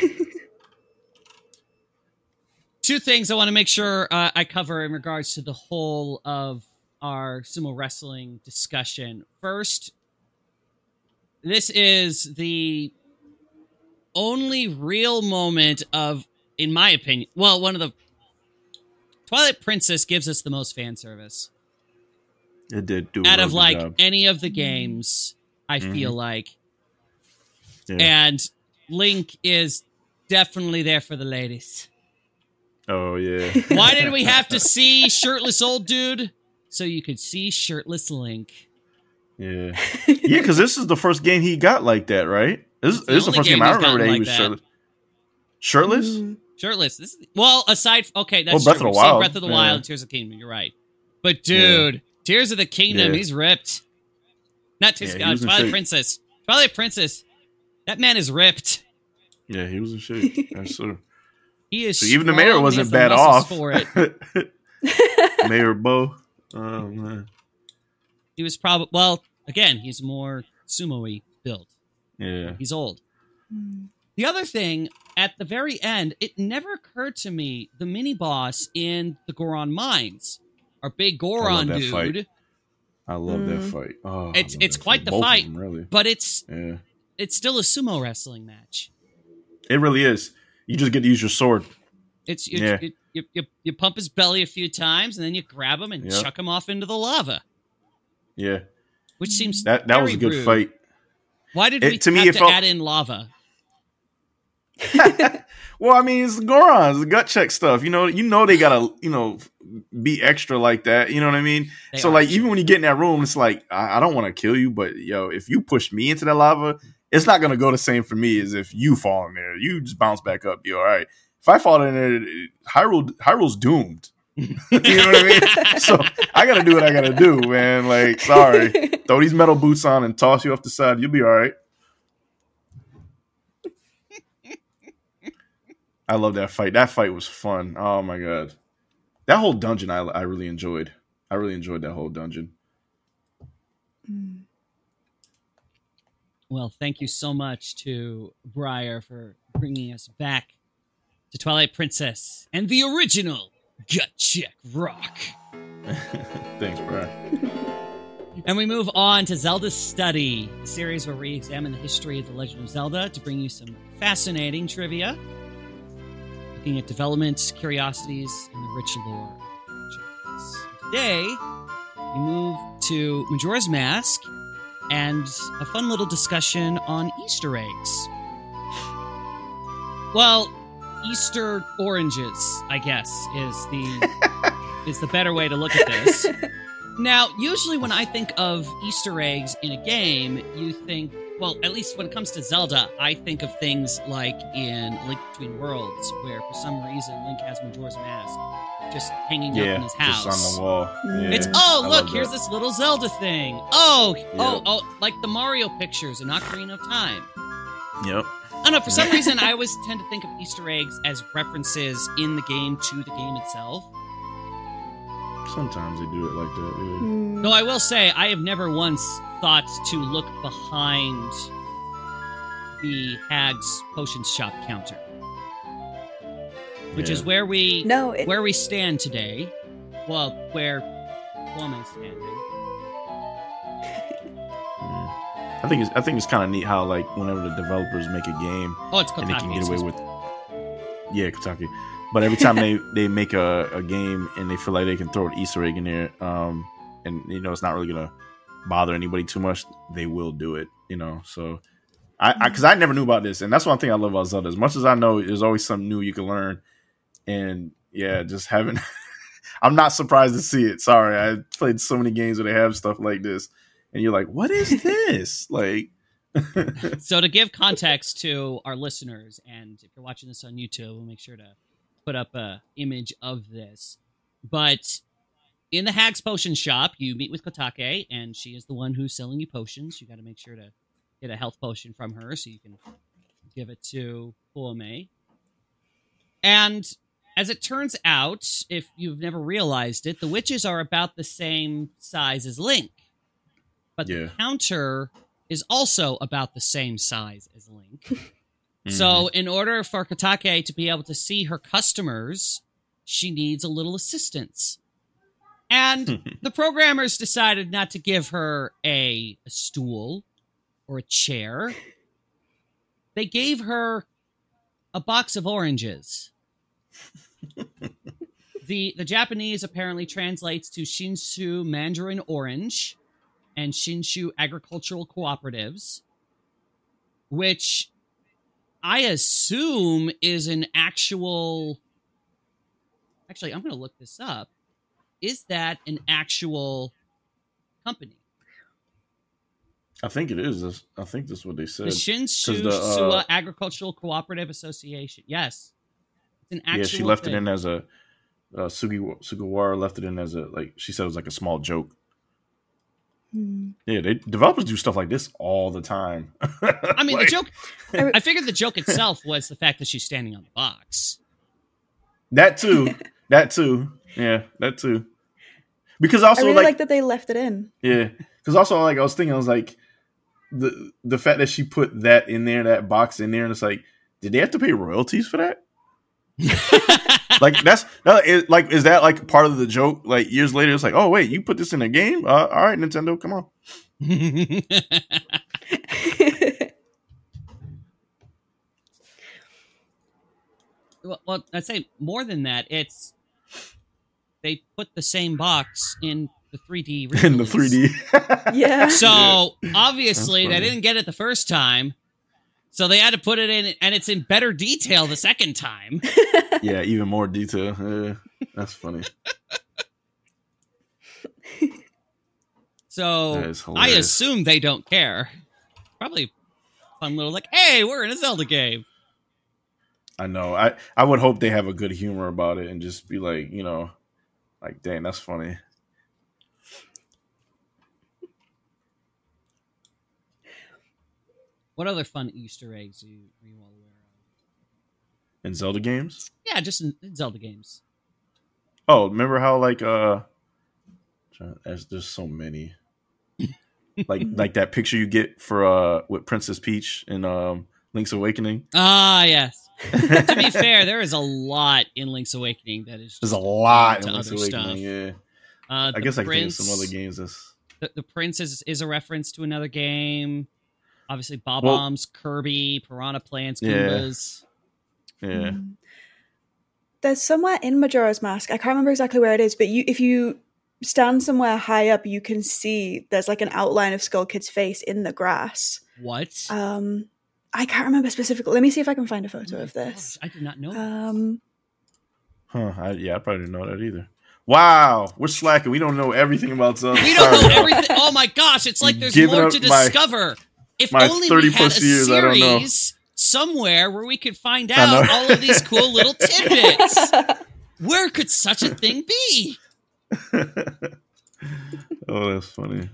Speaker 1: Two things I want to make sure uh, I cover in regards to the whole of our sumo wrestling discussion. First, this is the only real moment of, in my opinion, well, one of the Twilight Princess gives us the most fan service
Speaker 3: It did do a
Speaker 1: out
Speaker 3: real
Speaker 1: of
Speaker 3: good
Speaker 1: like
Speaker 3: job.
Speaker 1: any of the games. I
Speaker 3: Mhm.
Speaker 1: feel like,
Speaker 3: Yeah.
Speaker 1: and Link is definitely there for the ladies.
Speaker 3: Oh yeah.
Speaker 1: Why did we have to see shirtless old dude? So you could see shirtless Link.
Speaker 3: Yeah. Yeah, because this is the first game he got like that, right? This,
Speaker 1: the
Speaker 3: this is the
Speaker 1: only
Speaker 3: first
Speaker 1: game
Speaker 3: game I
Speaker 1: he's
Speaker 3: remember that
Speaker 1: gotten
Speaker 3: he
Speaker 1: like
Speaker 3: was
Speaker 1: that.
Speaker 3: shirtless. Shirtless?
Speaker 2: Mm.
Speaker 1: Shirtless. This is, well, aside, okay, that's
Speaker 3: Well, Breath
Speaker 1: true.
Speaker 3: of the
Speaker 1: We've seen
Speaker 3: Wild,
Speaker 1: Breath of the
Speaker 3: yeah.
Speaker 1: Wild, Tears of the Kingdom. You're right. But dude, Tears of the Kingdom,
Speaker 3: Yeah.
Speaker 1: he's ripped. Not Tears
Speaker 3: Yeah,
Speaker 1: of
Speaker 3: he
Speaker 1: God,
Speaker 3: was in
Speaker 1: Twilight
Speaker 3: shape.
Speaker 1: Princess. Twilight Princess. That man is ripped.
Speaker 3: Yeah, he was in shape. That's true.
Speaker 1: He is.
Speaker 3: So even the
Speaker 1: strong,
Speaker 3: mayor
Speaker 1: he
Speaker 3: wasn't
Speaker 1: has the
Speaker 3: bad
Speaker 1: muscles
Speaker 3: off.
Speaker 1: for it.
Speaker 3: Mayor Bo. Oh man.
Speaker 1: He was probably well. Again, he's more sumo-y built.
Speaker 3: Yeah.
Speaker 1: He's old.
Speaker 2: Mm.
Speaker 1: The other thing, at the very end, it never occurred to me the mini boss in the Goron Mines, our big Goron
Speaker 3: that
Speaker 1: dude.
Speaker 3: fight. I love that
Speaker 2: Mm.
Speaker 3: fight. Oh, I
Speaker 1: It's
Speaker 3: love
Speaker 1: it's
Speaker 3: that
Speaker 1: quite
Speaker 3: fight.
Speaker 1: the
Speaker 3: Both of
Speaker 1: fight,
Speaker 3: them, really.
Speaker 1: but it's
Speaker 3: Yeah.
Speaker 1: it's still a sumo wrestling match.
Speaker 3: It really is. You just get to use your sword.
Speaker 1: It's you,
Speaker 3: Yeah.
Speaker 1: you, you, you, you pump his belly a few times, and then you grab him and
Speaker 3: Yep.
Speaker 1: chuck him off into the lava,
Speaker 3: Yeah.
Speaker 1: which seems
Speaker 3: That that was
Speaker 1: very
Speaker 3: a good
Speaker 1: rude.
Speaker 3: fight.
Speaker 1: Why did
Speaker 3: It-
Speaker 1: we
Speaker 3: to me,
Speaker 1: have
Speaker 3: it
Speaker 1: to
Speaker 3: felt-
Speaker 1: add in lava?
Speaker 3: Well, I mean, it's Gorons, the gut check stuff. You know, you know they gotta, you know, be extra like that. You know what I mean?
Speaker 1: They
Speaker 3: so,
Speaker 1: are
Speaker 3: like,
Speaker 1: extra.
Speaker 3: even when you get in that room, it's like I, I don't want to kill you, but yo, if you push me into that lava, it's not gonna go the same for me as if you fall in there. You just bounce back up. You all right? If I fall in there, Hyrule, Hyrule's doomed. You know what I mean? So I gotta do what I gotta do, man. Like, sorry, throw these metal boots on and toss you off the side. You'll be all right. I love that fight. That fight was fun. Oh my god, that whole dungeon I I really enjoyed. I really enjoyed that whole dungeon.
Speaker 2: Mm.
Speaker 1: Well, thank you so much to Briar for bringing us back to Twilight Princess and the original Gut Check Rock.
Speaker 3: Thanks, bro.
Speaker 1: And we move on to Zelda Study, the series where we examine the history of The Legend of Zelda to bring you some fascinating trivia, looking at developments, curiosities, and the rich lore. Today, we move to Majora's Mask and a fun little discussion on Easter eggs. Well, Easter oranges, I guess, is the is the better way to look at this. Now, usually when I think of Easter eggs in a game, you think, well, at least when it comes to Zelda, I think of things like in Link Between Worlds, where for some reason Link has Majora's Mask. just hanging
Speaker 3: Yeah,
Speaker 1: up in his house.
Speaker 3: just on the wall. Yeah,
Speaker 1: It's oh
Speaker 3: I
Speaker 1: look,
Speaker 3: love
Speaker 1: here's
Speaker 3: that.
Speaker 1: this little Zelda thing. Oh,
Speaker 3: Yep.
Speaker 1: oh, oh, like the Mario pictures in Ocarina of Time.
Speaker 3: Yep.
Speaker 1: I don't know, for some reason I always tend to think of Easter eggs as references in the game to the game itself.
Speaker 3: Sometimes they do it like that. Yeah.
Speaker 2: Mm.
Speaker 1: Though I will say, I have never once thought to look behind the Hag's Potions Shop counter. Which
Speaker 3: Yeah.
Speaker 1: is where we
Speaker 2: No, it,
Speaker 1: where we stand today. Well, where Woman's standing.
Speaker 3: Yeah. I think it's I think it's kind of neat how like whenever the developers make a game
Speaker 1: Oh, it's
Speaker 3: and they can
Speaker 1: Kotaku.
Speaker 3: get away
Speaker 1: excuse
Speaker 3: with
Speaker 1: me.
Speaker 3: yeah Kotaku, but every time they they make a, a game and they feel like they can throw an Easter egg in there, um, and you know it's not really gonna bother anybody too much, they will do it. You know, so I because I, I never knew about this, and that's one thing I love about Zelda. As much as I know, there's always something new you can learn, and yeah, just having. I'm not surprised to see it. Sorry, I played so many games where they have stuff like this, and you're like, "What is this?" Like,
Speaker 1: So to give context to our listeners, and if you're watching this on YouTube, we'll make sure to put up a image of this. But in the Hag's Potion Shop, you meet with Kotake, and she is the one who's selling you potions. You got to make sure to get a health potion from her so you can give it to Kuome. And as it turns out, if you've never realized it, the witches are about the same size as Link. But
Speaker 3: Yeah.
Speaker 1: the counter is also about the same size as Link.
Speaker 3: Mm-hmm.
Speaker 1: So in order for Kotake to be able to see her customers, she needs a little assistance. And the programmers decided not to give her a, a stool or a chair. They gave her a box of oranges. the The Japanese apparently translates to Shinshu Mandarin Orange and Shinshu Agricultural Cooperatives, which I assume is an actual... Actually, I'm going to look this up. Is that an actual company?
Speaker 3: I think it is. I think that's what they said.
Speaker 1: The Shinshu
Speaker 3: the, uh,
Speaker 1: Suwa Agricultural Cooperative Association. Yes. It's an actual
Speaker 3: Yeah, she left
Speaker 1: thing.
Speaker 3: it in as a uh, Sugi Sugawara left it in as a like she said it was like a small joke.
Speaker 2: Mm.
Speaker 3: Yeah, they developers do stuff like this all the time.
Speaker 1: I mean,
Speaker 3: Like-
Speaker 1: the joke... I figured the joke itself was the fact that she's standing on the box.
Speaker 3: That too. That too. Yeah, that too. Because
Speaker 2: I
Speaker 3: also
Speaker 2: really
Speaker 3: like,
Speaker 2: like that they left it in.
Speaker 3: yeah, because also like I was thinking, I was like the the fact that she put that in there, that box in there, and it's like, did they have to pay royalties for that? Like that's that is, like is that like part of the joke? Like years later, it's like, oh wait, you put this in a game? Uh, all right, Nintendo, come on.
Speaker 1: well, well, I'd say more than that. It's they put the same box in the three D
Speaker 3: In the three D.
Speaker 2: Yeah.
Speaker 1: So obviously
Speaker 3: That's
Speaker 1: they
Speaker 3: funny.
Speaker 1: didn't get it the first time, so they had to put it in, and it's in better detail the second time.
Speaker 3: Yeah, even more detail. Yeah, that's funny.
Speaker 1: So
Speaker 3: That is
Speaker 1: I
Speaker 3: hilarious.
Speaker 1: assume they don't care. Probably fun little like, hey, we're in a Zelda game.
Speaker 3: I know. I, I would hope they have a good humor about it and just be like, you know, like, dang, that's funny.
Speaker 1: What other fun Easter eggs are you, are you all aware of?
Speaker 3: In Zelda games?
Speaker 1: Yeah, just in, in Zelda games.
Speaker 3: Oh, remember how like uh there's, there's so many. like like that picture you get for uh with Princess Peach in um Link's Awakening.
Speaker 1: Ah, yes. To be fair, there is a lot in Link's Awakening that is just
Speaker 3: There's a lot
Speaker 1: to
Speaker 3: in Link's
Speaker 1: other
Speaker 3: Awakening,
Speaker 1: stuff.
Speaker 3: yeah.
Speaker 1: Uh,
Speaker 3: I
Speaker 1: the
Speaker 3: guess I can think of
Speaker 1: Prince,
Speaker 3: some other games that's
Speaker 1: The, the Prince is, is a reference to another game. Obviously, Bob
Speaker 3: Well-
Speaker 1: Bombs, Kirby, Piranha Plants,
Speaker 3: Yeah.
Speaker 1: Goombas.
Speaker 3: yeah.
Speaker 2: Mm. There's somewhere in Majora's Mask, I can't remember exactly where it is, but you if you stand somewhere high up, you can see there's like an outline of Skull Kid's face in the grass.
Speaker 1: What?
Speaker 2: Um, I can't remember specifically. Let me see if I can find a photo
Speaker 1: Oh my
Speaker 2: of this.
Speaker 1: gosh, I did not know. that.
Speaker 2: Um,
Speaker 3: Huh, I, yeah, I probably didn't know that either. Wow, we're slacking. We don't know everything about Zelda.
Speaker 1: we don't
Speaker 3: Sorry.
Speaker 1: know everything. Oh my gosh, it's like there's
Speaker 3: Giving
Speaker 1: more
Speaker 3: up
Speaker 1: to
Speaker 3: my-
Speaker 1: discover. If
Speaker 3: my
Speaker 1: only
Speaker 3: thirty
Speaker 1: we had
Speaker 3: plus
Speaker 1: a
Speaker 3: years, I don't know.
Speaker 1: series somewhere where we could find
Speaker 3: I know.
Speaker 1: out all of these cool little tidbits. Where could such a thing be?
Speaker 3: Oh, that's funny.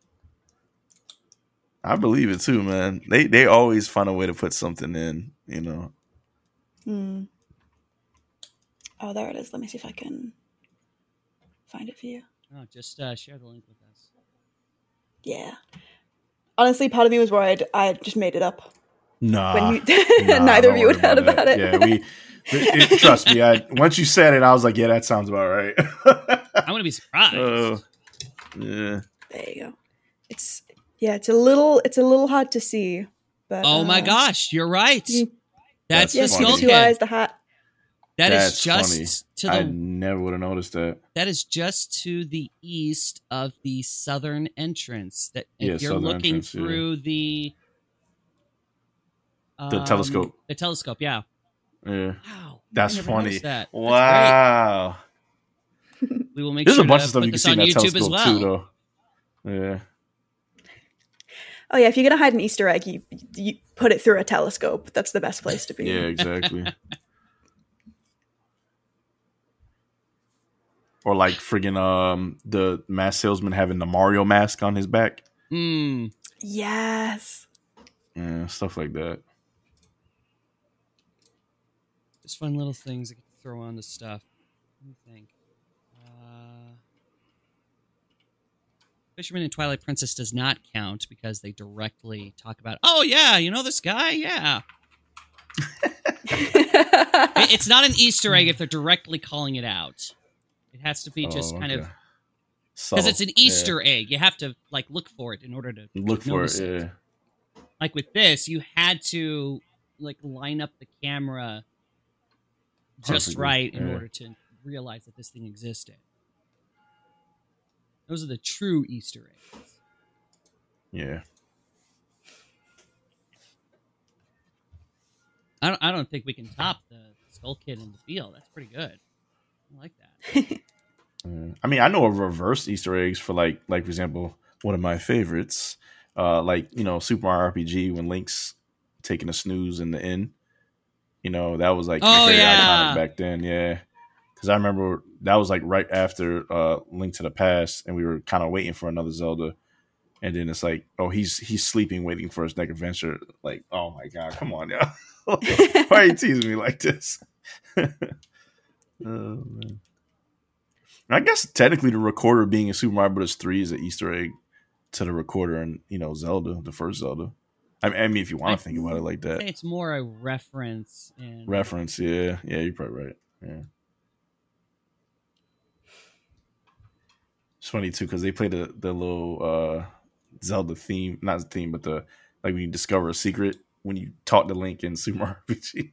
Speaker 3: I believe it too, man. They they always find a way to put something in, you know.
Speaker 2: Hmm. Oh, there it is. Let me see if I can find it for you.
Speaker 1: Oh, just uh, share the link with us.
Speaker 2: Yeah. Honestly, part of me was worried I just made it up.
Speaker 3: Nah,
Speaker 2: When you,
Speaker 3: nah,
Speaker 2: neither
Speaker 3: don't
Speaker 2: of you
Speaker 3: worry
Speaker 2: had heard about it.
Speaker 3: Yeah, we. It, it- trust me. I once you said it, I was like, yeah, that sounds about right.
Speaker 1: I'm gonna be surprised.
Speaker 3: Uh, yeah.
Speaker 2: There you go. It's yeah, it's a little it's a little hard to see, but
Speaker 1: oh my
Speaker 2: uh,
Speaker 1: gosh, you're right.
Speaker 2: you-
Speaker 1: That's,
Speaker 3: That's
Speaker 1: the
Speaker 2: yeah,
Speaker 3: funny.
Speaker 1: skull
Speaker 2: two
Speaker 1: kid.
Speaker 2: eyes, the hat.
Speaker 1: That is
Speaker 3: That's
Speaker 1: just
Speaker 3: funny.
Speaker 1: to
Speaker 3: I
Speaker 1: the
Speaker 3: never would have noticed that.
Speaker 1: that is just to the east of the southern entrance. That if
Speaker 3: Yeah,
Speaker 1: you're
Speaker 3: southern
Speaker 1: looking
Speaker 3: entrance, yeah.
Speaker 1: through the
Speaker 3: The
Speaker 1: um,
Speaker 3: telescope.
Speaker 1: the telescope, yeah.
Speaker 3: Yeah,
Speaker 1: Wow,
Speaker 3: that's
Speaker 1: I never
Speaker 3: funny.
Speaker 1: noticed That. That's
Speaker 3: Wow.
Speaker 1: great. We will make
Speaker 3: There's
Speaker 1: sure
Speaker 3: a bunch
Speaker 1: to
Speaker 3: of stuff
Speaker 1: put
Speaker 3: you can
Speaker 1: this
Speaker 3: see
Speaker 1: on
Speaker 3: in that
Speaker 1: YouTube
Speaker 3: telescope
Speaker 1: as well.
Speaker 3: too, though. Yeah.
Speaker 2: Oh yeah, if you're gonna hide an Easter egg, you, you put it through a telescope. That's the best place to be.
Speaker 3: Yeah, exactly. Or like friggin' um the mask salesman having the Mario mask on his back.
Speaker 1: Mm.
Speaker 2: Yes.
Speaker 3: Yeah, stuff like that.
Speaker 1: Just fun little things I can throw on the stuff. Let me think. Uh, Fisherman and Twilight Princess does not count because they directly talk about, oh, yeah, you know this guy? Yeah. It- it's not an Easter egg if they're directly calling it out. It has to be just
Speaker 3: Oh,
Speaker 1: kind of,
Speaker 3: okay.
Speaker 1: because it's an
Speaker 3: Subtle,
Speaker 1: Easter egg. You have to, like, look for it in order to
Speaker 3: yeah. Look for
Speaker 1: notice
Speaker 3: it, yeah.
Speaker 1: Like with this, you had to, like, line up the camera just
Speaker 3: Perfectly,
Speaker 1: right in
Speaker 3: yeah.
Speaker 1: order to realize that this thing existed. Those are the true Easter eggs.
Speaker 3: Yeah.
Speaker 1: I don't, I don't think we can top the Skull Kid in the field. That's pretty good. I like that.
Speaker 3: Yeah. I mean, I know of reverse Easter eggs for like, like for example, one of my favorites, uh, like you know, Super Mario R P G when Link's taking a snooze in the inn. You know, that was like
Speaker 1: Oh,
Speaker 3: very
Speaker 1: yeah.
Speaker 3: iconic back then. Yeah, because I remember that was like right after uh, Link to the Past, and we were kind of waiting for another Zelda, and then it's like, oh, he's he's sleeping, waiting for his next adventure. Like, oh my god, come on now, why are you teasing me like this? Oh, man. I guess technically the recorder being in Super Mario Bros. three is an Easter egg to the recorder and, you know, Zelda, the first Zelda. I mean, I mean if you want to think about it like
Speaker 1: I'd
Speaker 3: that.
Speaker 1: say it's more a reference. And
Speaker 3: Reference, yeah. Yeah, you're probably right. Yeah. It's funny, too, because they play the, the little uh, Zelda theme, not the theme, but the, like when you discover a secret, when you talk to Link in Super Mario R P G.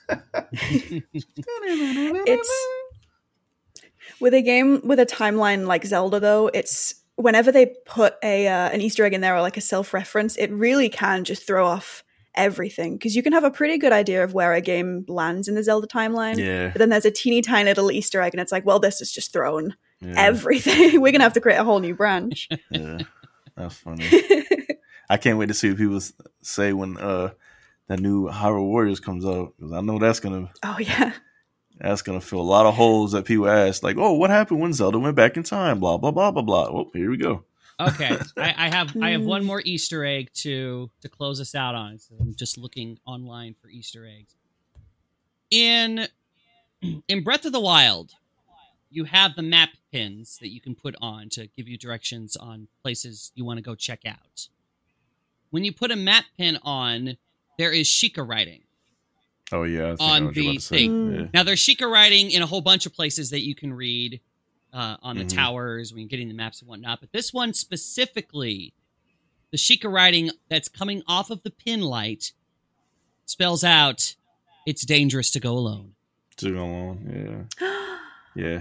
Speaker 2: It's with a game with a timeline like Zelda, though. It's whenever they put a uh, an Easter egg in there or like a self reference, it really can just throw off everything because you can have a pretty good idea of where a game lands in the Zelda timeline.
Speaker 3: Yeah.
Speaker 2: But then there's a teeny tiny little Easter egg, and it's like, well, this is just thrown
Speaker 3: Yeah.
Speaker 2: everything. We're gonna have to create a whole new branch.
Speaker 3: Yeah. That's funny. I can't wait to see what people s- say when uh, that new Hyrule Warriors comes out because I know that's gonna
Speaker 2: Oh yeah.
Speaker 3: that's gonna fill a lot of holes that people ask. Like, oh, what happened when Zelda went back in time? Blah blah blah blah blah. Oh, here we go.
Speaker 1: Okay, I, I have I have
Speaker 2: Hmm.
Speaker 1: one more Easter egg to to close us out on. So I'm just looking online for Easter eggs. In in Breath of the Wild, you have the map pins that you can put on to give you directions on places you want to go check out. When you put a map pin on, there is Sheikah writing.
Speaker 3: Oh yeah, I think I
Speaker 1: On
Speaker 3: know what you're
Speaker 1: the
Speaker 3: about to say.
Speaker 2: thing.
Speaker 3: Yeah.
Speaker 1: Now, there's Sheikah writing in a whole bunch of places that you can read uh, on the
Speaker 3: Mhm.
Speaker 1: towers when you're getting the maps and whatnot. But this one specifically, the Sheikah writing that's coming off of the pin light spells out, "It's dangerous to go alone."
Speaker 3: Too long. Yeah. Yeah.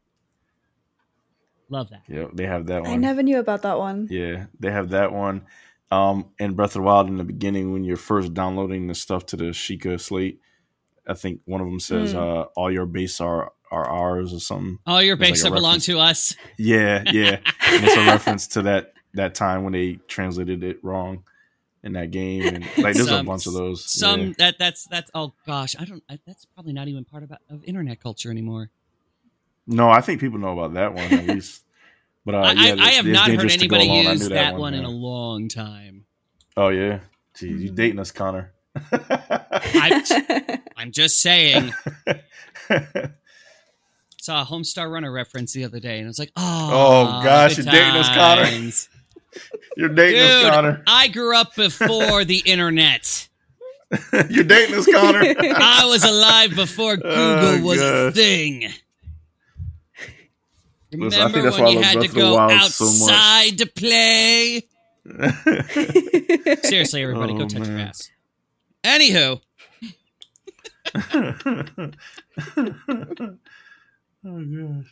Speaker 1: Love that.
Speaker 3: Yeah. They have that one.
Speaker 2: I never knew about that one.
Speaker 3: Yeah, they have that one. Um, in Breath of the Wild, in the beginning, when you're first downloading the stuff to the Sheikah slate, I think one of them says,
Speaker 2: Hmm.
Speaker 3: uh, "All your base are are ours" or something.
Speaker 1: All your
Speaker 3: There's
Speaker 1: base
Speaker 3: like a
Speaker 1: that belong
Speaker 3: reference.
Speaker 1: to us.
Speaker 3: Yeah, yeah. And it's a reference to that that time when they translated it wrong in that game, and like there's
Speaker 1: Some-
Speaker 3: a bunch of those.
Speaker 1: Some
Speaker 3: yeah.
Speaker 1: that that's that's oh gosh, I don't. I, that's probably not even part of of internet culture anymore.
Speaker 3: No, I think people know about that one at least. But uh,
Speaker 1: I,
Speaker 3: yeah,
Speaker 1: I, I have not heard anybody
Speaker 3: along,
Speaker 1: use that, that one,
Speaker 3: one
Speaker 1: in
Speaker 3: yeah.
Speaker 1: a long time.
Speaker 3: Oh yeah, geez, you dating us, Connor?
Speaker 1: I'm, I'm just saying. Saw a Homestar Runner reference the other day, and I was like, "Oh,
Speaker 3: oh gosh, you're
Speaker 1: times.
Speaker 3: dating us, Connor. You're dating
Speaker 1: Dude,
Speaker 3: us, Connor.
Speaker 1: I grew up before the internet.
Speaker 3: You're dating us, Connor.
Speaker 1: I was alive before Google
Speaker 3: oh,
Speaker 1: was
Speaker 3: gosh.
Speaker 1: a thing.
Speaker 3: Listen, I think
Speaker 1: Remember
Speaker 3: that's
Speaker 1: when
Speaker 3: why I
Speaker 1: you
Speaker 3: love
Speaker 1: had
Speaker 3: Breath
Speaker 1: to
Speaker 3: of the
Speaker 1: go
Speaker 3: Wild
Speaker 1: outside to play? Seriously, everybody,
Speaker 3: Oh,
Speaker 1: go touch
Speaker 3: man.
Speaker 1: your ass. Anywho,
Speaker 3: oh gosh.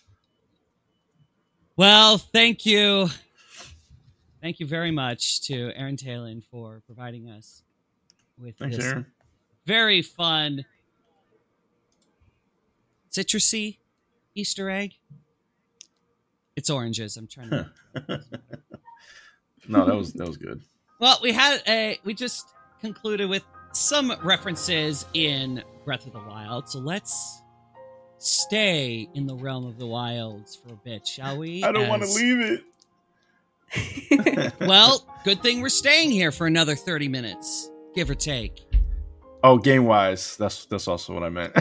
Speaker 1: well, thank you. Thank you very much to Aaron Talon for providing us with
Speaker 3: Thanks,
Speaker 1: this
Speaker 3: Aaron.
Speaker 1: very fun citrusy Easter egg. It's oranges. I'm trying to.
Speaker 3: No, that was that was good.
Speaker 1: Well, we had a. We just concluded with some references in Breath of the Wild, so let's stay in the realm of the wilds for a bit, shall we?
Speaker 3: I don't want to
Speaker 1: As-
Speaker 3: leave it.
Speaker 1: Well, good thing we're staying here for another thirty minutes, give or take.
Speaker 3: Oh, game wise, that's that's also what I meant.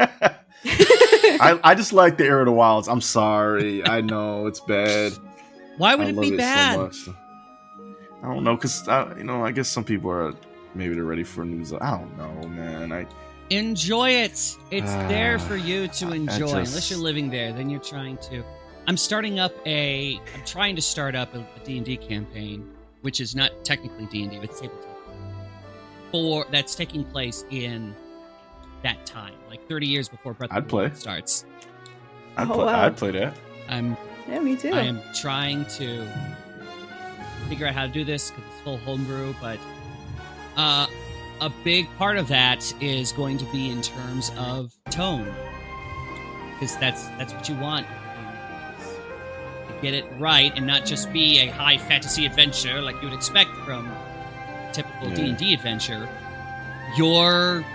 Speaker 3: I, I just like the Era of the Wilds. I'm sorry. I know it's bad.
Speaker 1: Why would
Speaker 3: I
Speaker 1: it
Speaker 3: love
Speaker 1: be
Speaker 3: it
Speaker 1: bad?
Speaker 3: so much. I don't know, cause I, you know, I guess some people are maybe they're ready for news. I don't know, man. I
Speaker 1: Enjoy it. It's
Speaker 3: Ah,
Speaker 1: there for you to
Speaker 3: I
Speaker 1: enjoy.
Speaker 3: just-
Speaker 1: Unless you're living there, then you're trying to. I'm starting up a. I'm trying to start up a, a D and D campaign, which is not technically D and D, but it's tabletop. For that's taking place in that time, like thirty years before Breath of
Speaker 3: I'd
Speaker 1: the
Speaker 3: play.
Speaker 1: Wild starts.
Speaker 3: I'd,
Speaker 2: Oh,
Speaker 3: play,
Speaker 2: wow.
Speaker 3: I'd play that.
Speaker 1: I'm
Speaker 2: Yeah, me too.
Speaker 1: I am trying to figure out how to do this because it's full homebrew, but uh, a big part of that is going to be in terms of tone, because that's that's what you want. To get it right and not just be a high fantasy adventure like you would expect from a typical
Speaker 3: Yeah.
Speaker 1: D and D adventure. Your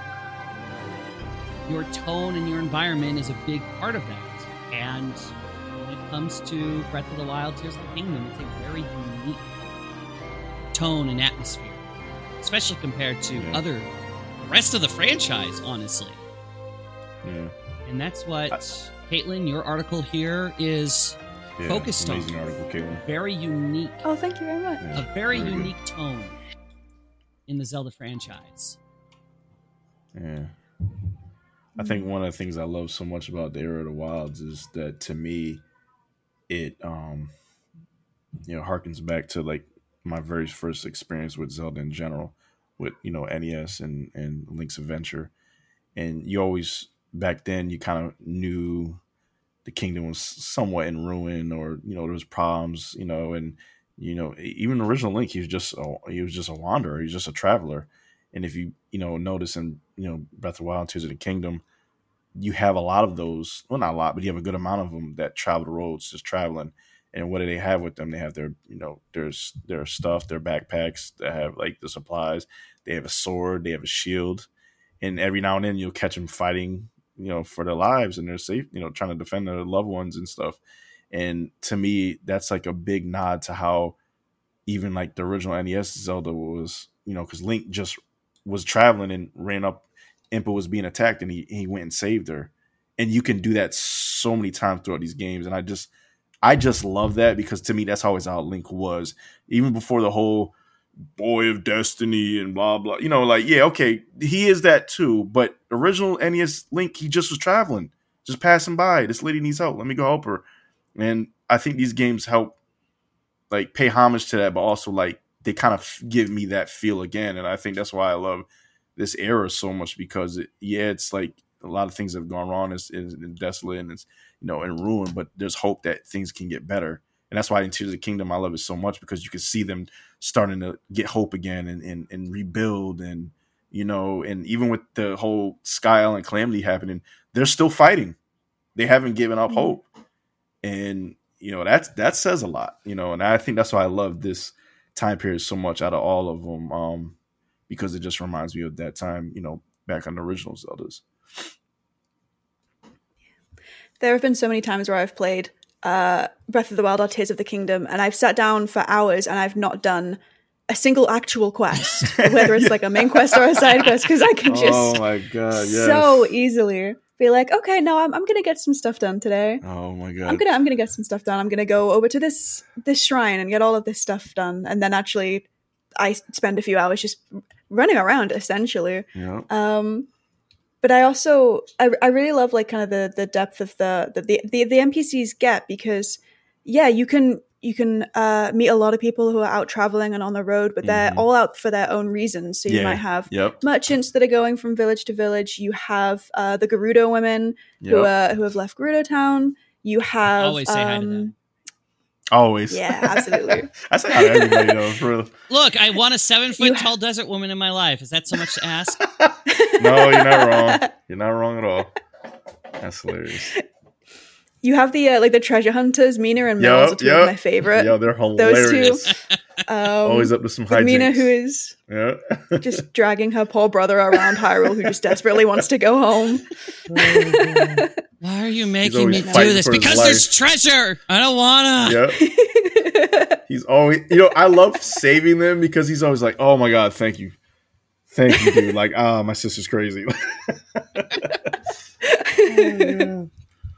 Speaker 1: your tone and your environment is a big part of that, and when it comes to Breath of the Wild, Tears of the Kingdom, it's a very unique tone and atmosphere, especially compared to
Speaker 3: Yeah.
Speaker 1: other the rest of the franchise, honestly.
Speaker 3: Yeah,
Speaker 1: And that's what,
Speaker 3: I-
Speaker 1: Caitlin, your article here is
Speaker 3: yeah.
Speaker 1: Focused on.
Speaker 3: amazing article, Caitlin.
Speaker 1: very unique,
Speaker 2: Oh, thank you very much.
Speaker 3: Yeah,
Speaker 1: a very
Speaker 3: very good.
Speaker 1: unique tone in the Zelda franchise.
Speaker 3: Yeah. I think one of the things I love so much about the Era of the Wilds is that to me, it um, you know, harkens back to like my very first experience with Zelda in general, with you know N E S and and Link's Adventure, and you always back then you kind of knew the kingdom was somewhat in ruin, or you know there was problems, you know, and you know even the original Link, he was just a, he was just a wanderer, he was just a traveler. And if you, you know, notice in, you know, Breath of the Wild, Tears of the Kingdom, you have a lot of those, well, not a lot, but you have a good amount of them that travel the roads, just traveling. And what do they have with them? They have their, you know, there's their stuff, their backpacks that have like the supplies. They have a sword, they have a shield. And every now and then you'll catch them fighting, you know, for their lives and they're safe, you know, trying to defend their loved ones and stuff. And to me, that's like a big nod to how even like the original N E S Zelda was, you know, because Link just was traveling and ran up. Impa was being attacked, and he he went and saved her. And you can do that so many times throughout these games, and I just I just love that because to me that's always how Link was, even before the whole boy of destiny and blah blah. You know, like yeah, okay, he is that too. But original N E S Link, he just was traveling, just passing by. This lady needs help. Let me go help her. And I think these games help like pay homage to that, but also like they kind of give me that feel again. And I think that's why I love this era so much because it, yeah, it's like a lot of things have gone wrong. It's, it's desolate and it's, you know, in ruin, but there's hope that things can get better. And that's why in Tears of the Kingdom, I love it so much because you can see them starting to get hope again and, and, and rebuild. And, you know, and even with the whole Sky Island calamity happening, they're still fighting. They haven't given up hope. And, you know, that's, that says a lot, you know, and I think that's why I love this time period so much out of all of them. Um, because it just reminds me of that time, you know, back on the original Zeldas.
Speaker 2: There have been so many times where I've played uh, Breath of the Wild or Tears of the Kingdom, and I've sat down for hours and I've not done a single actual quest, whether it's like a main quest or a side quest, because I can just
Speaker 3: oh my god, yes.
Speaker 2: so easily be like, okay, no, I'm I'm gonna get some stuff done today.
Speaker 3: Oh my god,
Speaker 2: I'm gonna I'm gonna get some stuff done. I'm gonna go over to this this shrine and get all of this stuff done, and then actually, I spend a few hours just running around essentially.
Speaker 3: Yeah.
Speaker 2: Um, but I also I, I really love like kind of the the depth of the the the, the, the N P Cs get, because yeah, you can you can uh, meet a lot of people who are out traveling and on the road, but they're
Speaker 3: Mhm.
Speaker 2: all out for their own reasons. So you
Speaker 3: Yeah.
Speaker 2: might have
Speaker 3: Yep.
Speaker 2: merchants that are going from village to village. You have uh, the Gerudo women who
Speaker 3: Yep.
Speaker 2: uh, who have left Gerudo Town. You have
Speaker 1: Always say hi to
Speaker 2: um,
Speaker 1: them.
Speaker 3: Always.
Speaker 2: yeah, absolutely.
Speaker 3: I say hi to everybody though, for real.
Speaker 1: Look, I want a seven foot
Speaker 2: You-
Speaker 1: tall desert woman in my life. Is that so much to ask?
Speaker 3: No, you're not wrong. You're not wrong at all. That's hilarious.
Speaker 2: You have the uh, like the treasure hunters. Mina and
Speaker 3: Yup,
Speaker 2: Mills are two
Speaker 3: yup.
Speaker 2: of my favorite.
Speaker 3: Yeah, they're
Speaker 2: Those
Speaker 3: hilarious.
Speaker 2: two. Um,
Speaker 3: Always up to some
Speaker 2: with Mina,
Speaker 3: hijinks.
Speaker 2: who is
Speaker 3: Yeah.
Speaker 2: just dragging her poor brother around Hyrule, who just desperately wants to go home.
Speaker 1: Why are you making
Speaker 3: always
Speaker 1: me do
Speaker 3: fighting
Speaker 1: this?
Speaker 3: for his
Speaker 1: Because there's treasure. I don't wanna.
Speaker 3: Yep. He's always, you know, I love saving them because he's always like, "Oh my god, thank you, thank you, dude." Like, ah, my sister's crazy. Oh,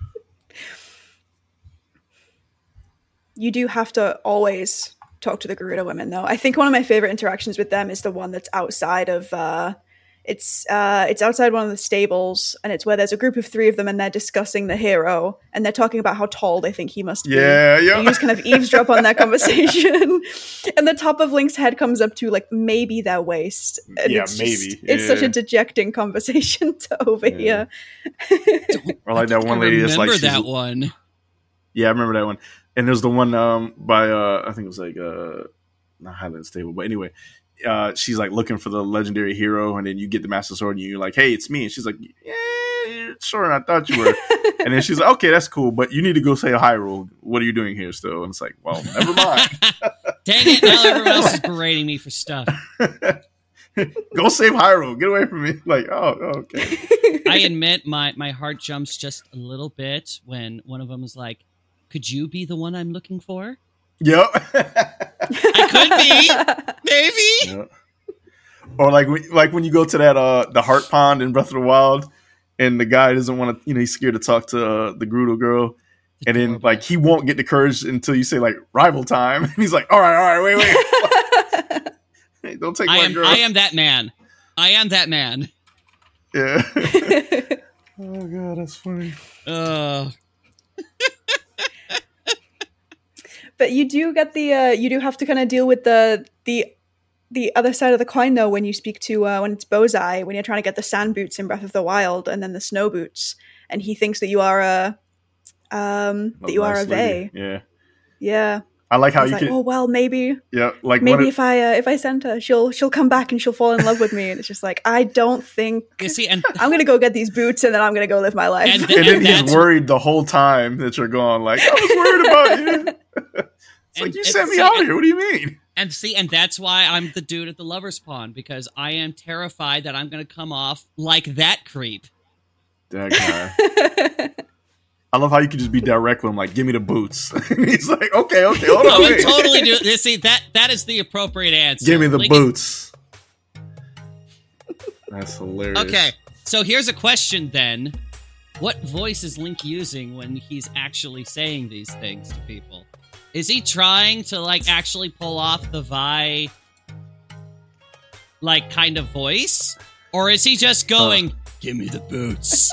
Speaker 2: You do have to always talk to the Gerudo women, though. I think one of my favorite interactions with them is the one that's outside of. Uh, it's uh, it's outside one of the stables, and it's where there's a group of three of them, and they're discussing the hero, and they're talking about how tall they think he must be.
Speaker 3: yeah, yeah.
Speaker 2: And you just kind of eavesdrop on that conversation, and the top of Link's head comes up to like maybe their waist. And
Speaker 3: Yeah,
Speaker 2: it's just-
Speaker 3: maybe.
Speaker 2: It's such
Speaker 3: Yeah.
Speaker 2: a dejecting conversation to overhear.
Speaker 3: Or like that one
Speaker 1: I
Speaker 3: lady that's
Speaker 1: remember
Speaker 3: like, she's-
Speaker 1: that one.
Speaker 3: yeah, I remember that one. And there's the one um by uh I think it was like uh not Highland Stable, but anyway, uh she's like looking for the legendary hero, and then you get the Master Sword, and you're like, "Hey, it's me," and she's like, "Yeah, sure, I thought you were." And then she's like, "Okay, that's cool, but you need to go say Hyrule. What are you doing here still?" And it's like, "Well, never mind.
Speaker 1: Dang it! Now everyone else is berating me for stuff.
Speaker 3: Go save Hyrule. Get away from me." Like, oh, okay.
Speaker 1: I admit my my heart jumps just a little bit when one of them is like, "Could you be the one I'm looking for?"
Speaker 3: Yep.
Speaker 1: I could be, maybe.
Speaker 3: Yep. Or like when, like when you go to that uh the heart pond in Breath of the Wild, and the guy doesn't want to, you know, he's scared to talk to uh, the Gerudo girl, and then
Speaker 1: Adorable.
Speaker 3: like he won't get the courage until you say like rival time, and he's like, "All right, all right, wait, wait, hey, don't take
Speaker 1: I
Speaker 3: my
Speaker 1: am
Speaker 3: girl."
Speaker 1: I am that man. I am that man.
Speaker 3: Yeah. Oh god, that's funny.
Speaker 1: Uh,
Speaker 2: But you do get the uh, you do have to kind of deal with the the the other side of the coin, though, when you speak to uh, when it's Bozai, when you're trying to get the sand boots in Breath of the Wild, and then the snow boots, and he thinks that you are a um that you are a
Speaker 3: Nice lady.
Speaker 2: Vey.
Speaker 3: Yeah.
Speaker 2: Yeah.
Speaker 3: I like how
Speaker 2: He's
Speaker 3: you
Speaker 2: like,
Speaker 3: can.
Speaker 2: oh well, maybe
Speaker 3: Yeah, like
Speaker 2: maybe
Speaker 3: one of-
Speaker 2: if I uh, if I send her, she'll she'll come back and she'll fall in love with me. And it's just like, I don't think
Speaker 1: you see, and
Speaker 2: I'm gonna go get these boots, and then I'm gonna go live my life.
Speaker 1: And
Speaker 3: and then he's
Speaker 1: that's-
Speaker 3: worried the whole time that you're gone. Like, I was worried about you. It's
Speaker 1: And-
Speaker 3: like, you
Speaker 1: and
Speaker 3: sent me
Speaker 1: see,
Speaker 3: out
Speaker 1: and-
Speaker 3: here. What do you mean?
Speaker 1: and see, and that's why I'm the dude at the Lover's Pond, because I am terrified that I'm going to come off like that creep.
Speaker 3: That guy. I love how you can just be direct with him, like, "Give me the boots." And he's like, "Okay, okay, hold
Speaker 1: I
Speaker 3: on,
Speaker 1: would
Speaker 3: wait.
Speaker 1: totally do. You see, that that is the appropriate answer.
Speaker 3: Give me the
Speaker 1: Link is-
Speaker 3: boots." That's hilarious.
Speaker 1: Okay, so here's a question then: what voice is Link using when he's actually saying these things to people? Is he trying to like actually pull off the Vi like kind of voice, or is he just going, "Give me the boots"?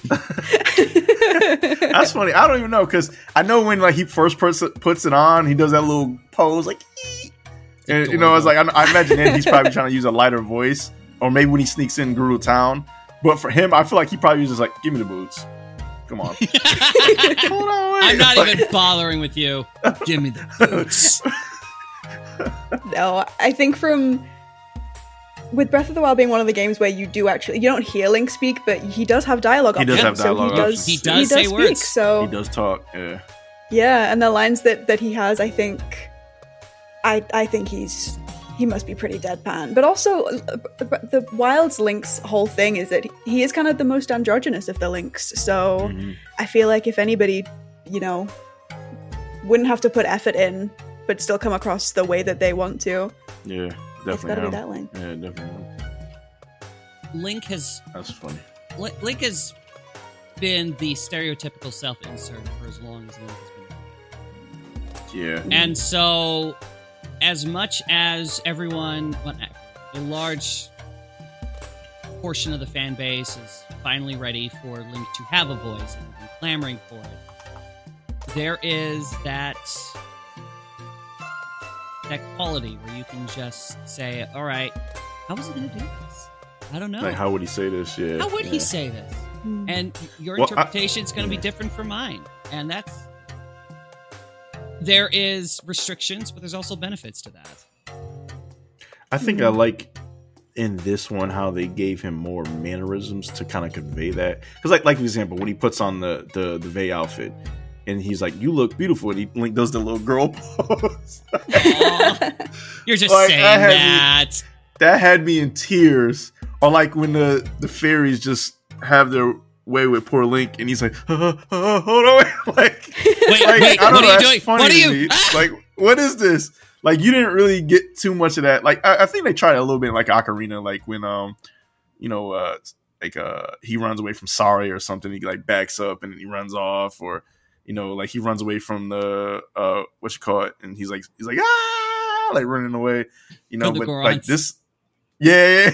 Speaker 3: That's funny. I don't even know, because I know when like he first puts it, puts it on, he does that little pose, like, "Ee." And you know, I was like, I, I imagine then he's probably trying to use a lighter voice, or maybe when he sneaks in Gerudo Town. But for him, I feel like he probably uses like, "Give me the boots. Come on." Hold on, wait.
Speaker 1: I'm not
Speaker 3: Like-
Speaker 1: even bothering with you. Give me the boots.
Speaker 2: No, I think from with Breath of the Wild being one of the games where you do actually you don't hear Link speak, but he does have dialogue.
Speaker 3: He does
Speaker 2: options,
Speaker 3: have dialogue
Speaker 2: so he
Speaker 3: options.
Speaker 2: does.
Speaker 1: He does say
Speaker 2: speak,
Speaker 1: words.
Speaker 2: So
Speaker 3: He does talk. Yeah.
Speaker 2: yeah, and the lines that that he has, I think, I I think he's he must be pretty deadpan. But also, uh, the Wilds Link's whole thing is that he is kind of the most androgynous of the Links. So mm-hmm. I feel like if anybody, you know, wouldn't have to put effort in, but still come across the way that they want to.
Speaker 3: Yeah, definitely.
Speaker 2: It's gotta be that Link.
Speaker 3: Yeah, definitely.
Speaker 1: Link has.
Speaker 3: That's funny.
Speaker 1: Link has been the stereotypical self-insert for as long as Link has been.
Speaker 3: Yeah.
Speaker 1: And so, as much as everyone, a large portion of the fan base is finally ready for Link to have a voice and have been clamoring for it, there is that that quality where you can just say, all right, how is he going to do this? I don't know.
Speaker 3: Like, how would he say this? Yeah.
Speaker 1: How would
Speaker 3: yeah.
Speaker 1: he say this? Mm. And your
Speaker 3: well,
Speaker 1: interpretation is going to
Speaker 3: yeah.
Speaker 1: be different from mine. And that's... There is restrictions, but there's also benefits to that.
Speaker 3: I think mm. I like in this one how they gave him more mannerisms to kind of convey that. Because, like, like for example, when he puts on the the, the Vey outfit, and he's like, "You look beautiful," and he Link does the little girl pose.
Speaker 1: You're just
Speaker 3: like,
Speaker 1: saying
Speaker 3: that.
Speaker 1: Had
Speaker 3: me, that had me in tears. Or like when the, the fairies just have their way with poor Link, and he's like, uh, uh, "Hold on, like,
Speaker 1: wait,
Speaker 3: like,
Speaker 1: wait,
Speaker 3: I don't
Speaker 1: what
Speaker 3: know,
Speaker 1: are you doing?
Speaker 3: Funny
Speaker 1: What are you?
Speaker 3: Me. Like, what is this? Like, you didn't really get too much of that. Like, I, I think they tried a little bit, like Ocarina, like when um, you know, uh, like uh, he runs away from Sari or something. He like backs up and he runs off, or you know, like he runs away from the uh, what you call it, and he's like, he's like ah, like running away, you know, but
Speaker 1: Gorons.
Speaker 3: like this. Yeah.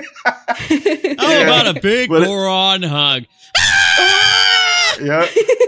Speaker 1: How about a big but Goron it, hug?
Speaker 3: Yeah.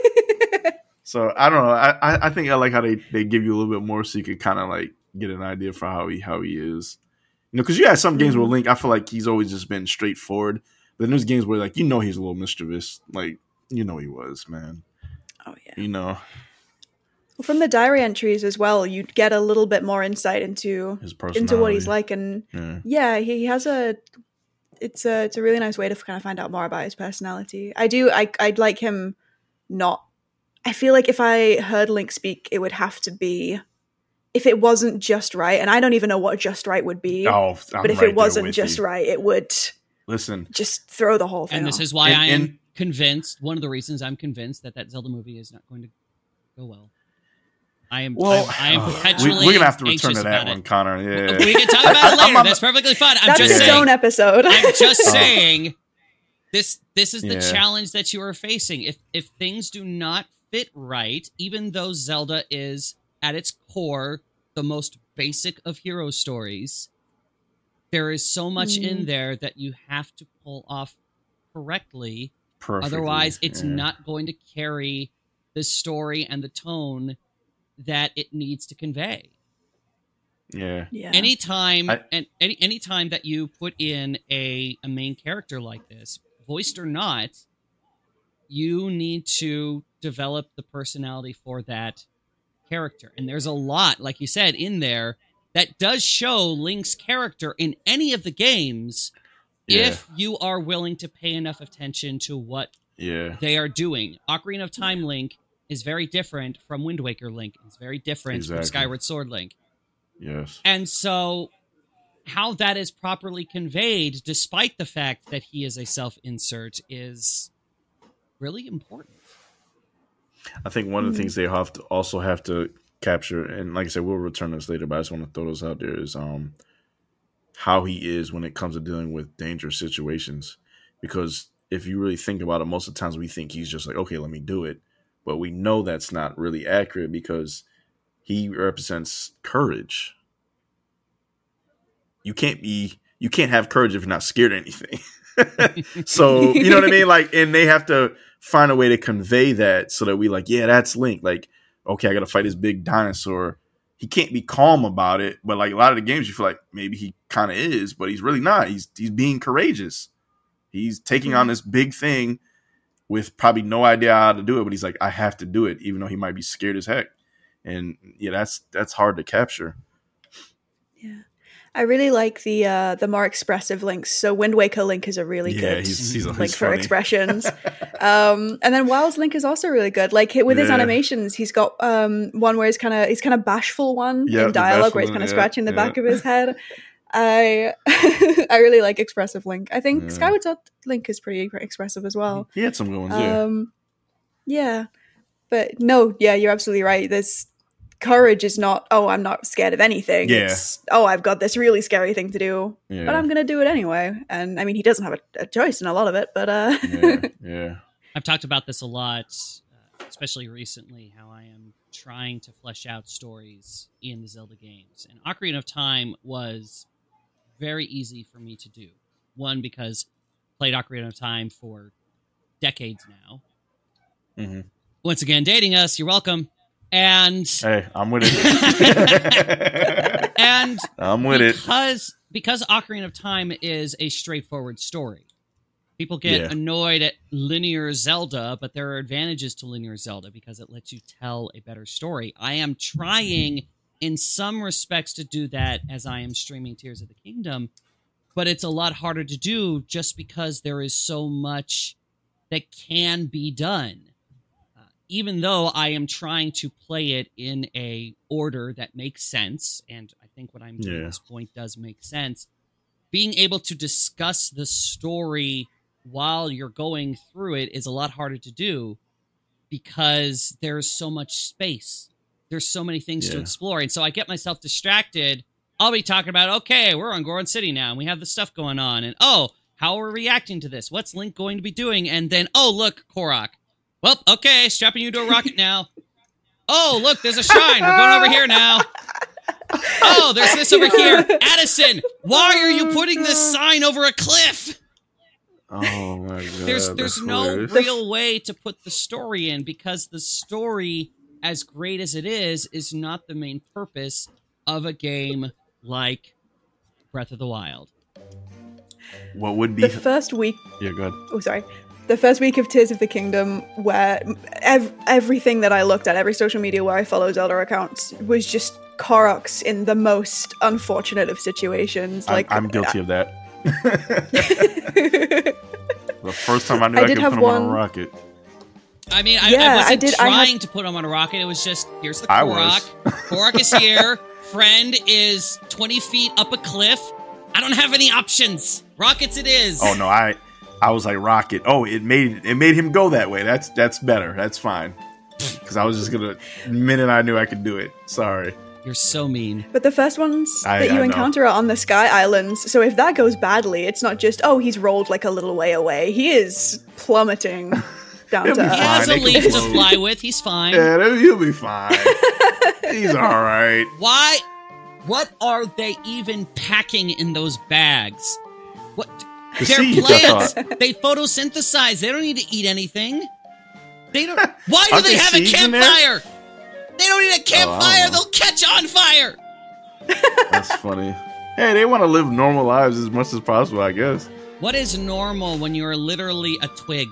Speaker 3: So I don't know. I, I think I like how they, they give you a little bit more so you can kind of like get an idea for how he how he is. You know, because you had some games where Link, I feel like he's always just been straightforward. But then there's games where like you know he's a little mischievous. Like you know he was, man.
Speaker 2: Oh yeah.
Speaker 3: You know.
Speaker 2: From the diary entries as well, you'd get a little bit more insight into
Speaker 3: his
Speaker 2: into what he's like, and
Speaker 3: yeah.
Speaker 2: yeah, he has a. It's a it's a really nice way to kind of find out more about his personality. I do. I I'd like him not. I feel like if I heard Link speak, it would have to be. If it wasn't just right, and I don't even know what just right would be.
Speaker 3: Oh, I'm
Speaker 2: but if
Speaker 3: right
Speaker 2: it wasn't just
Speaker 3: you.
Speaker 2: right, it would.
Speaker 3: Listen,
Speaker 2: just throw the whole thing.
Speaker 1: And this
Speaker 2: off.
Speaker 1: is why
Speaker 3: and,
Speaker 1: I am
Speaker 3: and,
Speaker 1: convinced. One of the reasons I'm convinced that that Zelda movie is not going to go well. I am.
Speaker 3: Well,
Speaker 1: I am perpetually.
Speaker 3: We, we're gonna have to return to that one,
Speaker 1: it.
Speaker 3: Connor. Yeah,
Speaker 1: we can talk about I, it later. That's perfectly fine. I'm
Speaker 2: That's
Speaker 1: just
Speaker 2: its
Speaker 1: saying,
Speaker 2: own episode.
Speaker 1: I'm just saying. This this is the
Speaker 3: yeah.
Speaker 1: challenge that you are facing. If if things do not fit right, even though Zelda is at its core the most basic of hero stories, there is so much mm. in there that you have to pull off correctly.
Speaker 3: Perfectly.
Speaker 1: Otherwise, it's
Speaker 3: yeah.
Speaker 1: not going to carry the story and the tone that it needs to convey.
Speaker 3: Yeah.
Speaker 2: yeah.
Speaker 1: Anytime
Speaker 3: I,
Speaker 1: and any anytime that you put in a, a main character like this, voiced or not, you need to develop the personality for that character. And there's a lot, like you said, in there that does show Link's character in any of the games
Speaker 3: yeah.
Speaker 1: if you are willing to pay enough attention to what
Speaker 3: yeah.
Speaker 1: they are doing. Ocarina of Time Link is very different from Wind Waker Link. It's very different
Speaker 3: exactly.
Speaker 1: from Skyward Sword Link.
Speaker 3: Yes.
Speaker 1: And so how that is properly conveyed, despite the fact that he is a self-insert, is really important.
Speaker 3: I think one of the things they have to also have to capture, and like I said, we'll return to this later, but I just want to throw those out there, is um, how he is when it comes to dealing with dangerous situations. Because if you really think about it, most of the times we think he's just like, okay, let me do it. But we know that's not really accurate because he represents courage. You can't be, you can't have courage if you're not scared of anything. So, you know what I mean? Like, and they have to find a way to convey that so that we like, yeah, that's Link. Like, okay, I got to fight this big dinosaur. He can't be calm about it. But like a lot of the games, you feel like maybe he kind of is, but he's really not. He's, he's being courageous. He's taking on this big thing with probably no idea how to do it, but he's like, I have to do it, even though he might be scared as heck. And yeah, that's, that's hard to capture.
Speaker 2: Yeah. I really like the uh, the more expressive Links. So Wind Waker Link is a really
Speaker 3: Yeah,
Speaker 2: good
Speaker 3: he's, he's,
Speaker 2: Link
Speaker 3: he's
Speaker 2: for
Speaker 3: funny.
Speaker 2: expressions. um, and then Wild's Link is also really good. Like with his
Speaker 3: Yeah.
Speaker 2: animations, he's got um, one where he's kind of he's kind of bashful one
Speaker 3: Yeah,
Speaker 2: in
Speaker 3: the
Speaker 2: dialogue where he's
Speaker 3: bashful
Speaker 2: kind of
Speaker 3: one,
Speaker 2: scratching
Speaker 3: yeah,
Speaker 2: the
Speaker 3: yeah.
Speaker 2: back of his head. I I really like expressive Link. I think
Speaker 3: Yeah.
Speaker 2: Skyward Sword Link is pretty expressive as well.
Speaker 3: He had some good ones, yeah.
Speaker 2: Um, yeah, but no, yeah, you're absolutely right. There's courage is not, oh, I'm not scared of anything.
Speaker 3: Yeah.
Speaker 2: It's, oh, I've got this really scary thing to do,
Speaker 3: Yeah.
Speaker 2: but I'm going to do it anyway. And I mean, he doesn't have a, a choice in a lot of it, but uh,
Speaker 3: yeah, yeah.
Speaker 1: I've talked about this a lot, uh, especially recently, how I am trying to flesh out stories in the Zelda games. And Ocarina of Time was very easy for me to do. One, because I played Ocarina of Time for decades now.
Speaker 3: Mm-hmm.
Speaker 1: Once again, dating us, you're welcome. And
Speaker 3: Hey, I'm with it.
Speaker 1: and
Speaker 3: I'm with it.
Speaker 1: because because Ocarina of Time is a straightforward story. People get
Speaker 3: Yeah.
Speaker 1: annoyed at linear Zelda, but there are advantages to linear Zelda because it lets you tell a better story. I am trying in some respects to do that as I am streaming Tears of the Kingdom, but it's a lot harder to do just because there is so much that can be done. Even though I am trying to play it in a order that makes sense, and I think what I'm doing
Speaker 3: Yeah.
Speaker 1: at this point does make sense, being able to discuss the story while you're going through it is a lot harder to do because there's so much space. There's so many things to
Speaker 3: Yeah.
Speaker 1: explore. And so I get myself distracted. I'll be talking about, okay, we're on Goron City now, and we have this stuff going on. And, oh, how are we reacting to this? What's Link going to be doing? And then, oh, look, Korok. Well, okay, strapping you to a rocket now. Oh, look, there's a shrine. We're going over here now. Oh, there's this over here. Addison, why are you putting this sign over a cliff?
Speaker 3: Oh my god.
Speaker 1: There's there's
Speaker 3: that's
Speaker 1: no
Speaker 3: hilarious.
Speaker 1: real way to put the story in because the story, as great as it is, is not the main purpose of a game like Breath of the Wild.
Speaker 3: What would be
Speaker 2: the first week,
Speaker 3: Yeah, go ahead.
Speaker 2: oh, sorry. The first week of Tears of the Kingdom, where ev- everything that I looked at, every social media where I follow Zelda accounts, was just Koroks in the most unfortunate of situations. Like
Speaker 3: I'm, I'm guilty of that. The first time I knew
Speaker 2: I
Speaker 3: I,
Speaker 2: did
Speaker 3: could
Speaker 2: have
Speaker 3: put him on
Speaker 2: one-
Speaker 3: a rocket.
Speaker 1: I mean, I,
Speaker 2: Yeah,
Speaker 1: I
Speaker 2: I
Speaker 1: wasn't
Speaker 2: did- I
Speaker 1: trying
Speaker 2: had-
Speaker 1: to put him on a rocket. It was just, here's the
Speaker 3: I
Speaker 1: Korok.
Speaker 3: was.
Speaker 1: Korok is here. Friend is twenty feet up a cliff. I don't have any options. Rockets it is.
Speaker 3: Oh no, I I was like rocket. Oh, it made it made him go that way. That's that's better. That's fine. Because I was just gonna the minute I knew I could do it. Sorry.
Speaker 1: You're so mean.
Speaker 2: But the first ones
Speaker 3: I-
Speaker 2: that you
Speaker 3: I know.
Speaker 2: encounter are on the Sky Islands, so if that goes badly, it's not just, oh, he's rolled like a little way away. He is plummeting down
Speaker 3: He'll
Speaker 2: to
Speaker 3: be
Speaker 1: He
Speaker 2: earth.
Speaker 3: fine.
Speaker 1: has a
Speaker 3: they can
Speaker 1: leaf to
Speaker 3: float.
Speaker 1: fly with. He's fine.
Speaker 3: Yeah, that- he'll be fine. He's all right.
Speaker 1: Why? What are they even packing in those bags? What?
Speaker 3: The
Speaker 1: They're
Speaker 3: seeds, I
Speaker 1: plants.
Speaker 3: thought.
Speaker 1: They photosynthesize. They don't need to eat anything. They don't. Why do
Speaker 3: Aren't
Speaker 1: they
Speaker 3: there
Speaker 1: have a
Speaker 3: seeds in there?
Speaker 1: campfire? They don't need a campfire.
Speaker 3: know.
Speaker 1: They'll catch on fire.
Speaker 3: That's funny. Hey, they want to live normal lives as much as possible, I guess.
Speaker 1: What is normal when you're literally a twig?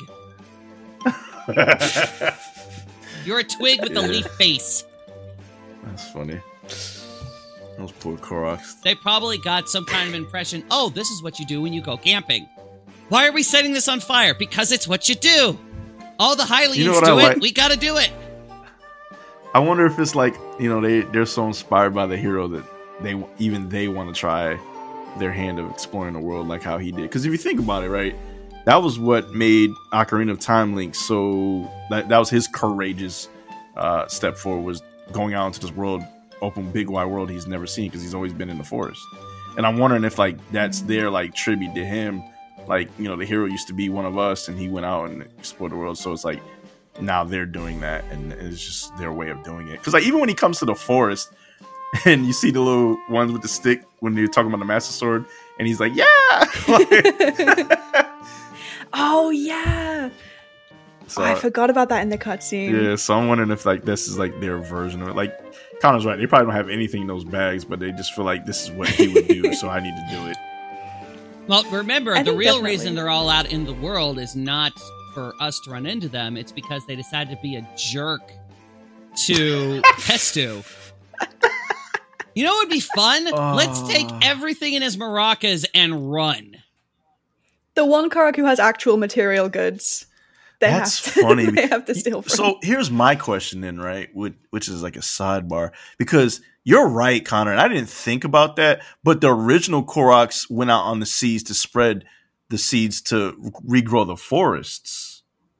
Speaker 1: You're a twig with a
Speaker 3: Yeah.
Speaker 1: leaf face.
Speaker 3: That's funny. Those poor Koroks.
Speaker 1: They probably got some kind of impression. Oh, this is what you do when you go camping. Why are we setting this on fire? Because it's what you do. All the Hylians
Speaker 3: You know what
Speaker 1: do
Speaker 3: I
Speaker 1: it.
Speaker 3: like?
Speaker 1: We gotta do it.
Speaker 3: I wonder if it's like, you know, they they're so inspired by the hero that they even they want to try their hand of exploring the world like how he did. Because if you think about it, right, that was what made Ocarina of Time Link so that that was his courageous uh, step forward, was going out into this world, open big wide world he's never seen because he's always been in the forest. And I'm wondering if like that's their like tribute to him. Like, you know, the hero used to be one of us and he went out and explored the world. So it's like now they're doing that and it's just their way of doing it. Because like even when he comes to the forest and you see the little ones with the stick when you're talking about the Master Sword and he's like, yeah. Like-
Speaker 2: Oh, yeah.
Speaker 3: so,
Speaker 2: Oh, I forgot about that in the cutscene.
Speaker 3: yeah, so I'm wondering if like this is like their version of it. Like Connor's right, they probably don't have anything in those bags, but they just feel like this is what he would do, so I need to do it.
Speaker 1: Well, remember,
Speaker 2: I
Speaker 1: the
Speaker 2: think
Speaker 1: real
Speaker 2: definitely.
Speaker 1: reason they're all out in the world is not for us to run into them. It's because they decided to be a jerk to Pestu. You know what would be fun?
Speaker 3: Uh,
Speaker 1: Let's take everything in his maracas and run.
Speaker 2: The one Korok who has actual material goods. They
Speaker 3: That's
Speaker 2: have to,
Speaker 3: funny.
Speaker 2: They have to steal from.
Speaker 3: So here's my question then, right? Which, which is like a sidebar. Because you're right, Connor, and I didn't think about that, but the original Koroks went out on the seas to spread the seeds to regrow the forests.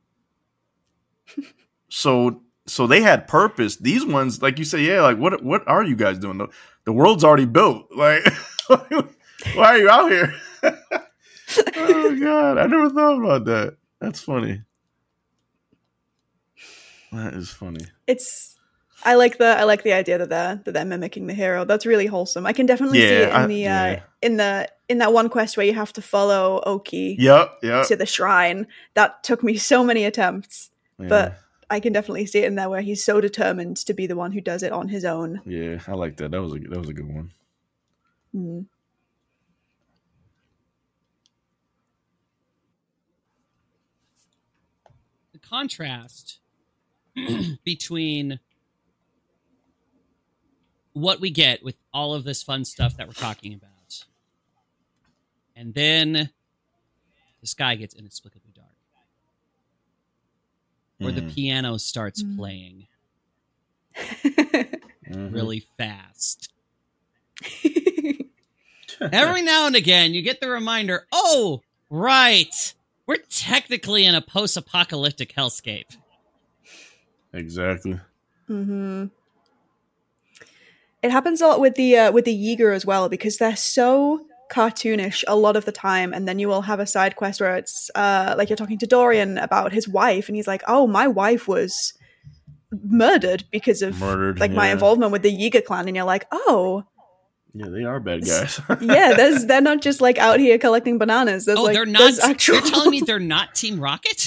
Speaker 3: so so they had purpose. These ones, like you say, yeah, like what what are you guys doing? The, the world's already built. Like, why are you out here? Oh, God. I never thought about that. That's funny. That is funny.
Speaker 2: It's I like the I like the idea that they're that they're mimicking the hero. That's really wholesome. I can definitely
Speaker 3: Yeah,
Speaker 2: see it in
Speaker 3: I-
Speaker 2: the uh,
Speaker 3: yeah.
Speaker 2: in the in that one quest where you have to follow Oki
Speaker 3: Yep, yep.
Speaker 2: to the shrine. That took me so many attempts,
Speaker 3: Yeah,
Speaker 2: but I can definitely see it in there where he's so determined to be the one who does it on his own.
Speaker 3: yeah, I like that. That was a that was a good one.
Speaker 2: Mm.
Speaker 1: The contrast between what we get with all of this fun stuff that we're talking about, and then the sky gets inexplicably dark, where the
Speaker 3: Mhm.
Speaker 1: piano starts
Speaker 2: Mm.
Speaker 1: playing
Speaker 3: Mhm.
Speaker 1: really fast. Every now and again, you get the reminder, oh, right, we're technically in a post-apocalyptic hellscape.
Speaker 3: Exactly.
Speaker 2: hmm It happens a lot with the uh, with the Yeager as well, because they're so cartoonish a lot of the time, and then you will have a side quest where it's uh, like you're talking to Dorian about his wife, and he's like, "Oh, my wife was murdered because of
Speaker 3: Murdered,
Speaker 2: like my
Speaker 3: yeah.
Speaker 2: involvement with the Yeager clan," and you're like, "Oh,
Speaker 3: Yeah, they are bad guys.
Speaker 2: yeah, there's they're not just like out here collecting bananas. There's
Speaker 1: Oh,
Speaker 2: like
Speaker 1: they're not.
Speaker 2: there's actual."
Speaker 1: You're telling me they're not Team Rocket?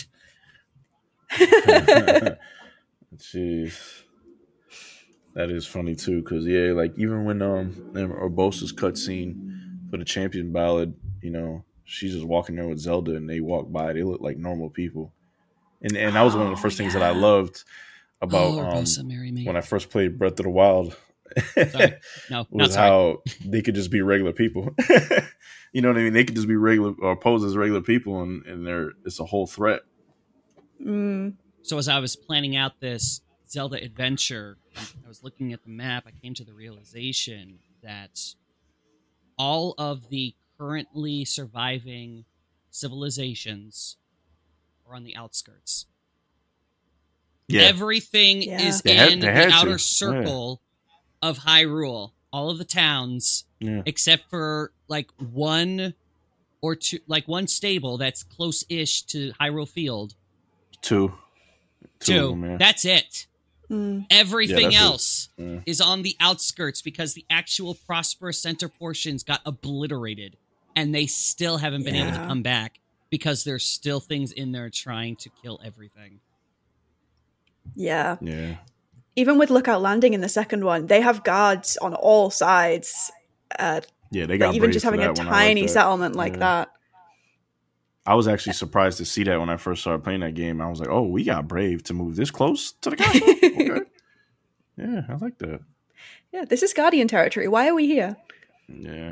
Speaker 3: Jeez. That is funny too, because yeah, like even when um in Urbosa's cutscene for the champion ballad, you know, she's just walking there with Zelda and they walk by, they look like normal people. And and that was one of the
Speaker 2: Oh,
Speaker 3: first things that I
Speaker 2: yeah.
Speaker 3: loved about
Speaker 1: oh,
Speaker 3: um
Speaker 1: Urbosa, marry me.
Speaker 3: when I first played Breath of the Wild.
Speaker 1: Sorry. No, not
Speaker 3: was
Speaker 1: sorry.
Speaker 3: how they could just be regular people. You know what I mean? They could just be regular or pose as regular people, and, and they're it's a whole threat.
Speaker 2: Mm.
Speaker 1: So as I was planning out this Zelda adventure, I was looking at the map, I came to the realization that all of the currently surviving civilizations are on the outskirts.
Speaker 3: Yeah,
Speaker 1: Everything
Speaker 2: Yeah.
Speaker 1: is
Speaker 3: They had-
Speaker 1: in
Speaker 3: they had
Speaker 1: the
Speaker 3: to.
Speaker 1: outer circle of Hyrule. All of the towns,
Speaker 3: yeah.
Speaker 1: except for like one or two, like one stable that's close-ish to Hyrule Field.
Speaker 3: Two, two,
Speaker 1: Two.
Speaker 3: of them, yeah.
Speaker 1: That's it.
Speaker 2: Mm.
Speaker 1: Everything
Speaker 3: that's it.
Speaker 1: else
Speaker 3: Yeah.
Speaker 1: is on the outskirts because the actual prosperous center portions got obliterated, and they still haven't been able to
Speaker 2: Yeah.
Speaker 1: come back because there's still things in there trying to kill everything.
Speaker 2: Yeah.
Speaker 3: Yeah.
Speaker 2: Even with Lookout Landing in the second one, they have guards on all sides. Uh,
Speaker 3: Yeah, they got
Speaker 2: like even
Speaker 3: brave
Speaker 2: just
Speaker 3: for
Speaker 2: having a
Speaker 3: that one. I like
Speaker 2: tiny
Speaker 3: that.
Speaker 2: settlement like
Speaker 3: Yeah.
Speaker 2: that.
Speaker 3: I was actually surprised to see that when I first started playing that game. I was like, "Oh, we got brave to move this close to the castle." Okay. Yeah, I like that.
Speaker 2: Yeah, this is Guardian territory. Why are we here?
Speaker 3: Yeah,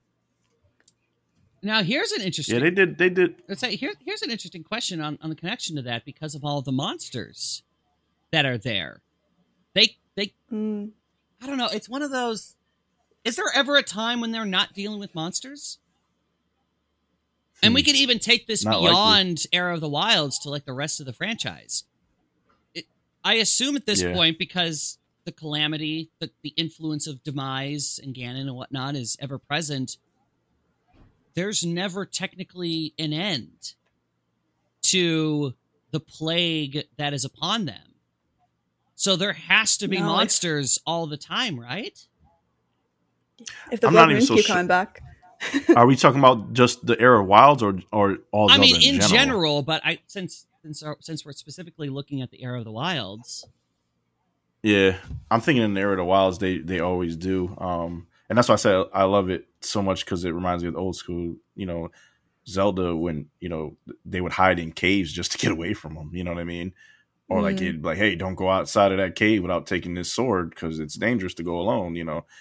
Speaker 1: Now, here's an interesting.
Speaker 3: yeah, they did. They did.
Speaker 1: Let's say here, here's an interesting question on, on the connection to that because of all the monsters that are there. They they
Speaker 2: Mm.
Speaker 1: I don't know. It's one of those. Is there ever a time when they're not dealing with monsters? And we could even take this
Speaker 3: Not
Speaker 1: beyond Era of the Wilds to like the rest of the franchise. It, I assume at this
Speaker 3: Yeah.
Speaker 1: point, because the calamity, the, the influence of Demise and Ganon and whatnot is ever present, there's never technically an end to the plague that is upon them. So there has to be
Speaker 2: No, if-
Speaker 1: monsters all the time, right?
Speaker 2: If the
Speaker 3: I'm
Speaker 2: Blood
Speaker 3: not even
Speaker 2: Moons
Speaker 3: so
Speaker 2: keep
Speaker 3: sure.
Speaker 2: coming back.
Speaker 3: Are we talking about just the Era of Wilds or or all?
Speaker 1: I
Speaker 3: Zelda
Speaker 1: mean,
Speaker 3: in
Speaker 1: in
Speaker 3: general?
Speaker 1: general, but I since since our, since we're specifically looking at the Era of the Wilds,
Speaker 3: Yeah, I'm thinking in the Era of the Wilds, they they always do, um, and that's why I said I love it so much because it reminds me of the old school. You know, Zelda when you know they would hide in caves just to get away from them. You know what I mean? Or like
Speaker 2: Mm.
Speaker 3: it like, hey, don't go outside of that cave without taking this sword because it's dangerous to go alone. You know,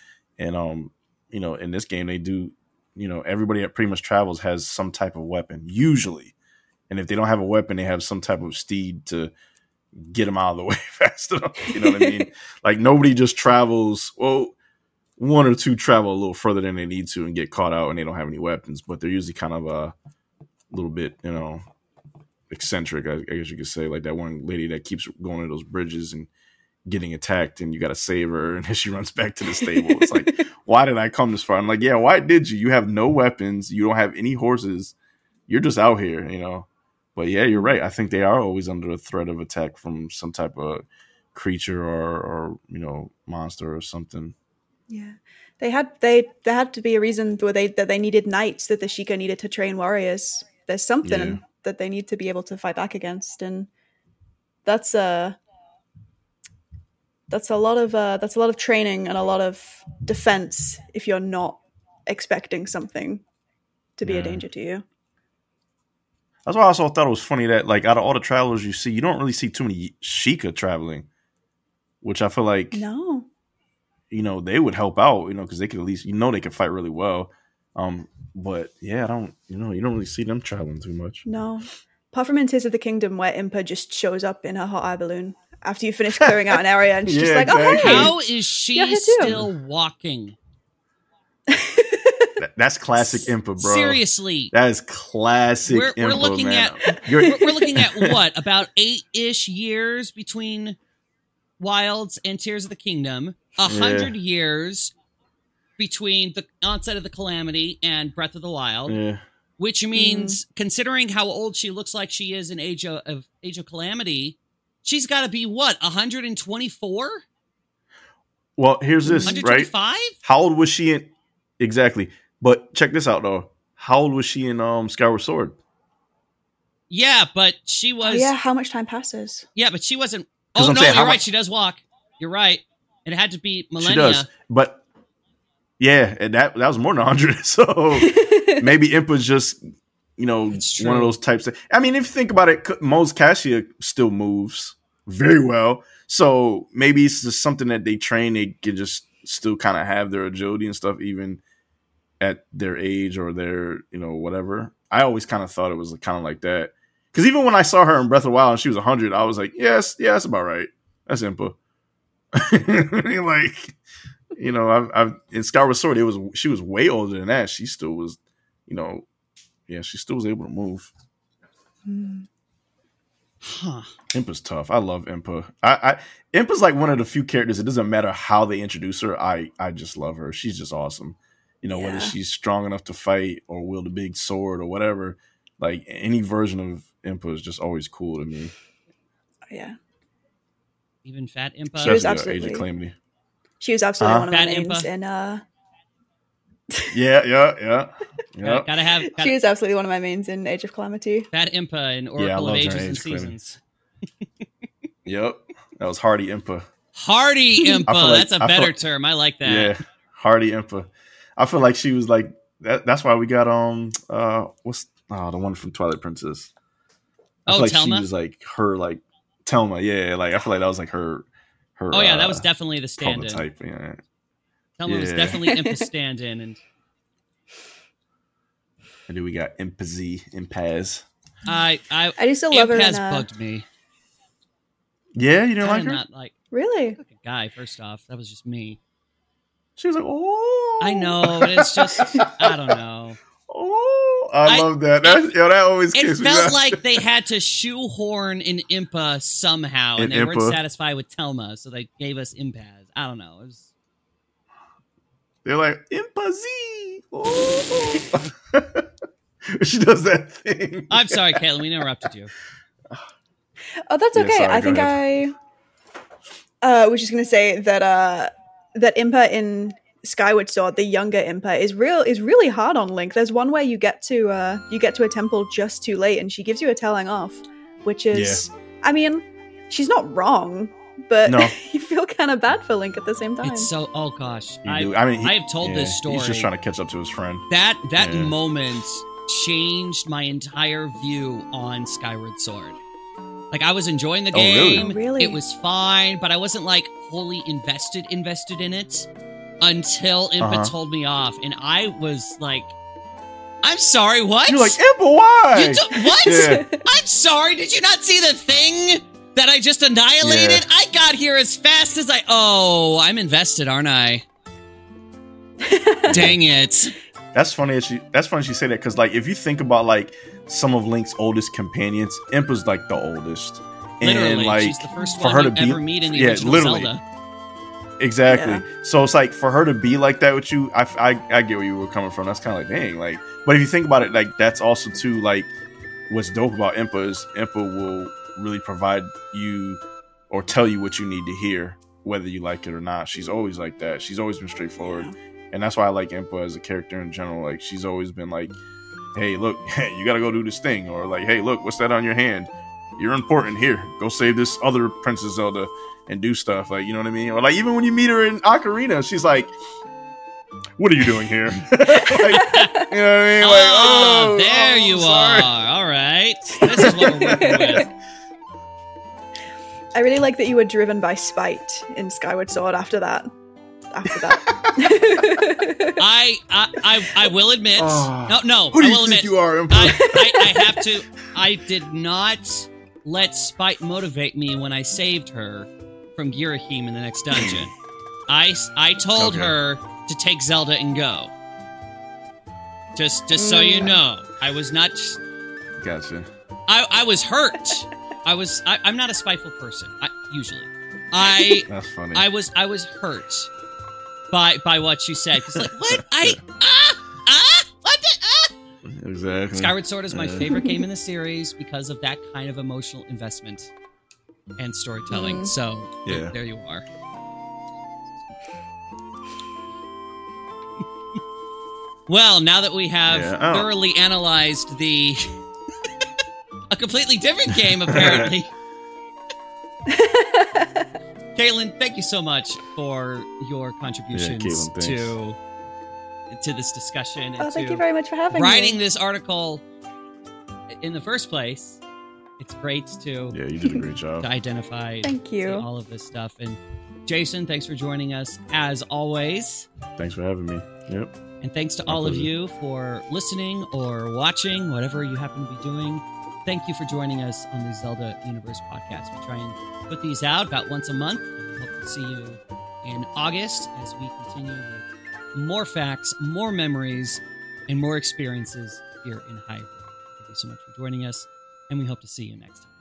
Speaker 3: And um, you know, in this game they do, you know, everybody that pretty much travels has some type of weapon usually, and if they don't have a weapon, they have some type of steed to get them out of the way fast enough. You know what I mean? Like nobody just travels. Well, one or two travel a little further than they need to and get caught out, and they don't have any weapons. But they're usually kind of a little bit, you know, eccentric. I, I guess you could say, like that one lady that keeps going to those bridges and getting attacked, and you got to save her, and then she runs back to the stable. It's like, why did I come this far? I'm like, yeah, why did you? You have no weapons. You don't have any horses. You're just out here, you know. But yeah, you're right. I think they are always under a threat of attack from some type of creature or, or you know, monster or something.
Speaker 2: Yeah, they had they there had to be a reason where they that they needed knights, that the Sheikah needed to train warriors. There's something
Speaker 3: Yeah.
Speaker 2: that they need to be able to fight back against, and that's a that's a lot of uh, that's a lot of training and a lot of defense if you're not expecting something to be
Speaker 3: Yeah.
Speaker 2: a danger to you.
Speaker 3: That's why I also thought it was funny that, like, out of all the travelers you see, you don't really see too many Sheikah traveling, which I feel like,
Speaker 2: No,
Speaker 3: you know, they would help out, you know, because they could at least, you know, they could fight really well. Um, but yeah, I don't, you know, you don't really see them traveling too much.
Speaker 2: no. Apart from in Tears of the Kingdom, where Impa just shows up in her hot air balloon after you finish clearing out an area, and she's just
Speaker 3: Yeah,
Speaker 2: like, "Oh,
Speaker 3: exactly.
Speaker 2: hey!"
Speaker 1: How is she
Speaker 2: You're here too.
Speaker 1: still walking?
Speaker 3: That, that's classic Impa, bro.
Speaker 1: Seriously.
Speaker 3: That is classic
Speaker 1: We're, we're
Speaker 3: Impa,
Speaker 1: looking
Speaker 3: man.
Speaker 1: at
Speaker 3: You're,
Speaker 1: we're, we're looking at what, about eight-ish years between Wilds and Tears of the Kingdom, a hundred years between the onset of the Calamity and Breath of the Wild,
Speaker 3: yeah.
Speaker 1: which means, considering how old she looks like she is in Age of, of Age of Calamity, she's got to be what, one hundred twenty-four?
Speaker 3: Well, here's this,
Speaker 1: one hundred
Speaker 3: right?
Speaker 1: twenty-five?
Speaker 3: How old was she in? Exactly. But check this out, though. How old was she in um, Skyward Sword?
Speaker 1: Yeah, but she was.
Speaker 2: Oh, yeah, how much time passes?
Speaker 1: Yeah, but she wasn't.
Speaker 3: 'Cause
Speaker 1: Oh,
Speaker 3: I'm
Speaker 1: no,
Speaker 3: saying,
Speaker 1: you're
Speaker 3: how
Speaker 1: right.
Speaker 3: much-
Speaker 1: She does walk. You're right. It had to be millennia.
Speaker 3: She does. But yeah, and that that was more than one hundred. So maybe Impa's just, you know,
Speaker 1: It's
Speaker 3: one of
Speaker 1: true.
Speaker 3: those types of. I mean, if you think about it, Mos Cassia still moves very well. So maybe it's just something that they train. They can just still kind of have their agility and stuff, even at their age or their, you know, whatever. I always kind of thought it was kind of like that. Because even when I saw her in Breath of the Wild and she was one hundred, I was like, yes, yeah, that's about right. That's Impa. Like, you know, I've, I've in Skyward Sword, it was she was way older than that. She still was, you know, yeah, she still was able to move.
Speaker 1: Huh.
Speaker 3: Impa's tough. I love Impa. I, I Impa's like one of the few characters. It doesn't matter how they introduce her. I, I just love her. She's just awesome. You know, whether
Speaker 2: Yeah.
Speaker 3: she's strong enough to fight or wield a big sword or whatever. Like any version of Impa is just always cool to me.
Speaker 2: Yeah,
Speaker 1: Even Fat Impa.
Speaker 2: She was
Speaker 3: Especially, uh,
Speaker 2: absolutely-
Speaker 3: Age of Calamity.
Speaker 2: she was absolutely
Speaker 3: Uh-huh.
Speaker 2: one of my
Speaker 1: Bad
Speaker 2: mains
Speaker 1: Impa.
Speaker 2: in. Uh,
Speaker 3: Yeah, yeah, yeah.
Speaker 1: Gotta,
Speaker 3: yeah.
Speaker 1: gotta have
Speaker 2: she
Speaker 1: gotta,
Speaker 2: was absolutely one of my mains in Age of Calamity.
Speaker 1: Fat Impa in
Speaker 3: I
Speaker 1: Oracle of
Speaker 3: loved her
Speaker 1: Ages
Speaker 3: in
Speaker 1: and
Speaker 3: Age of Calamity.
Speaker 1: Seasons.
Speaker 3: Yep. That was Hardy Impa.
Speaker 1: Hardy Impa.
Speaker 3: I feel like-
Speaker 1: That's a
Speaker 3: I
Speaker 1: better
Speaker 3: feel-
Speaker 1: term. I like that.
Speaker 3: Yeah. Hardy Impa. I feel like she was like that, that's why we got um uh what's oh, the one from Twilight Princess. I
Speaker 1: Oh,
Speaker 3: feel like
Speaker 1: Telma?
Speaker 3: she was like her like Telma, yeah. Like I feel like that was like her her
Speaker 1: Oh, yeah, that
Speaker 3: uh,
Speaker 1: was definitely the stand-in.
Speaker 3: prototype. Yeah.
Speaker 1: Telma was
Speaker 3: Yeah.
Speaker 1: definitely Impa's stand-in. And
Speaker 3: And then we got Impaz, Impaz.
Speaker 1: I, I,
Speaker 2: I do still love her
Speaker 1: Imp
Speaker 2: in.
Speaker 1: has
Speaker 2: Uh,
Speaker 1: bugged me.
Speaker 3: Yeah, you didn't like
Speaker 1: Kinda
Speaker 3: her?
Speaker 1: not like,
Speaker 2: really?
Speaker 1: like a guy, first off. That was just me.
Speaker 3: She was like, oh
Speaker 1: I know, but it's just, I don't know.
Speaker 3: Oh, I,
Speaker 1: I-
Speaker 3: love that. That, yo, that always
Speaker 1: It
Speaker 3: kicks me
Speaker 1: felt
Speaker 3: out.
Speaker 1: like they had to shoehorn in Impa somehow, and
Speaker 3: In
Speaker 1: they weren't
Speaker 3: Impa.
Speaker 1: satisfied with Telma, so they gave us Impaz. I don't know. It was,
Speaker 3: They're like, Impazi. Oh. She does that thing.
Speaker 1: I'm sorry, Caitlin, we interrupted you.
Speaker 2: Oh, that's
Speaker 3: Yeah,
Speaker 2: okay.
Speaker 3: sorry,
Speaker 2: I
Speaker 3: go
Speaker 2: think
Speaker 3: ahead.
Speaker 2: I uh, was just gonna say that uh, that Impa in Skyward Sword, the younger Impa, is real is really hard on Link. There's one where you get to uh, you get to a temple just too late, and she gives you a telling off, which is, I mean, she's not wrong, but
Speaker 3: No.
Speaker 2: you feel kind of bad for Link at the same time.
Speaker 1: It's so, oh gosh.
Speaker 3: You
Speaker 1: I,
Speaker 3: do. I mean, he-
Speaker 1: I have told
Speaker 3: yeah,
Speaker 1: this story.
Speaker 3: He's just trying to catch up to his friend.
Speaker 1: That that
Speaker 3: Yeah.
Speaker 1: moment changed my entire view on Skyward Sword. Like, I was enjoying the
Speaker 3: Oh, really?
Speaker 1: game.
Speaker 2: Oh, really?
Speaker 1: It was fine, but I wasn't like wholly invested invested in it. until Impa
Speaker 3: Uh-huh.
Speaker 1: told me off, and I was like, I'm sorry, what?
Speaker 3: You're like, Impa, why?
Speaker 1: You do- what?
Speaker 3: Yeah.
Speaker 1: I'm sorry, did you not see the thing that I just annihilated?
Speaker 3: Yeah.
Speaker 1: I got here as fast as I... Oh, I'm invested, aren't I? Dang it.
Speaker 3: That's funny that she. That's funny she say that because, like, if you think about like some of Link's oldest companions, Impa's like the oldest.
Speaker 1: Literally,
Speaker 3: and, like,
Speaker 1: she's the first
Speaker 3: for
Speaker 1: one
Speaker 3: her
Speaker 1: you
Speaker 3: to be,
Speaker 1: ever meet in the
Speaker 3: yeah,
Speaker 1: original
Speaker 3: literally.
Speaker 1: Zelda.
Speaker 3: Exactly.
Speaker 2: Yeah.
Speaker 3: So it's like for her to be like that with you, I, I, I get where you were coming from. That's kind of like, dang, like. But if you think about it, like that's also too like what's dope about Impa is Impa will really provide you or tell you what you need to hear, whether you like it or not. She's always like that. She's always been straightforward,
Speaker 2: Yeah.
Speaker 3: and that's why I like Impa as a character in general. Like she's always been like, hey, look, you got to go do this thing, or like, hey, look, what's that on your hand? You're important. Here, go save this other Princess Zelda and do stuff. Like, you know what I mean? Or like even when you meet her in Ocarina, she's like, what are you doing here? Like, you know what I mean? Like,
Speaker 1: oh,
Speaker 3: oh,
Speaker 1: there
Speaker 3: oh,
Speaker 1: you
Speaker 3: sorry.
Speaker 1: are. All right. This is what we're working with.
Speaker 2: I really like that you were driven by spite in Skyward Sword after that. After that.
Speaker 1: I, I, I, I will admit.
Speaker 3: Oh.
Speaker 1: no, no.
Speaker 3: Who do
Speaker 1: I
Speaker 3: you
Speaker 1: will
Speaker 3: think
Speaker 1: admit.
Speaker 3: you are, Impa?
Speaker 1: I, I, I have to. I did not let spite motivate me when I saved her from Girahim in the next dungeon. I, I told
Speaker 3: Okay.
Speaker 1: her to take Zelda and go. Just, just so you
Speaker 2: Mm.
Speaker 1: know, I was not.
Speaker 3: Gotcha.
Speaker 1: I, I was hurt. I was. I, I'm not a spiteful person. I, usually, I.
Speaker 3: That's funny.
Speaker 1: I was. I was hurt by by what she said. Because like, what? I ah ah what? The, ah.
Speaker 3: Exactly.
Speaker 1: Skyward Sword is my
Speaker 3: Uh.
Speaker 1: favorite game in the series because of that kind of emotional investment and storytelling.
Speaker 2: Mm.
Speaker 1: So
Speaker 3: Yeah.
Speaker 1: there, there you are. Well, now that we have
Speaker 3: Yeah, oh.
Speaker 1: thoroughly analyzed the a completely different game, apparently. Caitlin, thank you so much for your contributions
Speaker 3: Caitlin, thanks.
Speaker 1: to to this discussion and
Speaker 2: Oh, thank
Speaker 1: to
Speaker 2: you very much for having
Speaker 1: writing
Speaker 2: me.
Speaker 1: this article in the first place. It's great to,
Speaker 3: Yeah, you did a great job.
Speaker 1: to identify
Speaker 2: Thank
Speaker 1: see
Speaker 2: you.
Speaker 1: all of this stuff. And Jason, thanks for joining us as always.
Speaker 3: Thanks for having me. Yep.
Speaker 1: And thanks to
Speaker 3: My
Speaker 1: all of
Speaker 3: pleasure.
Speaker 1: you for listening or watching, whatever you happen to be doing. Thank you for joining us on the Zelda Universe podcast. We try and put these out about once a month. And we hope to see you in August as we continue with more facts, more memories, and more experiences here in Hyrule. Thank you so much for joining us, and we hope to see you next time.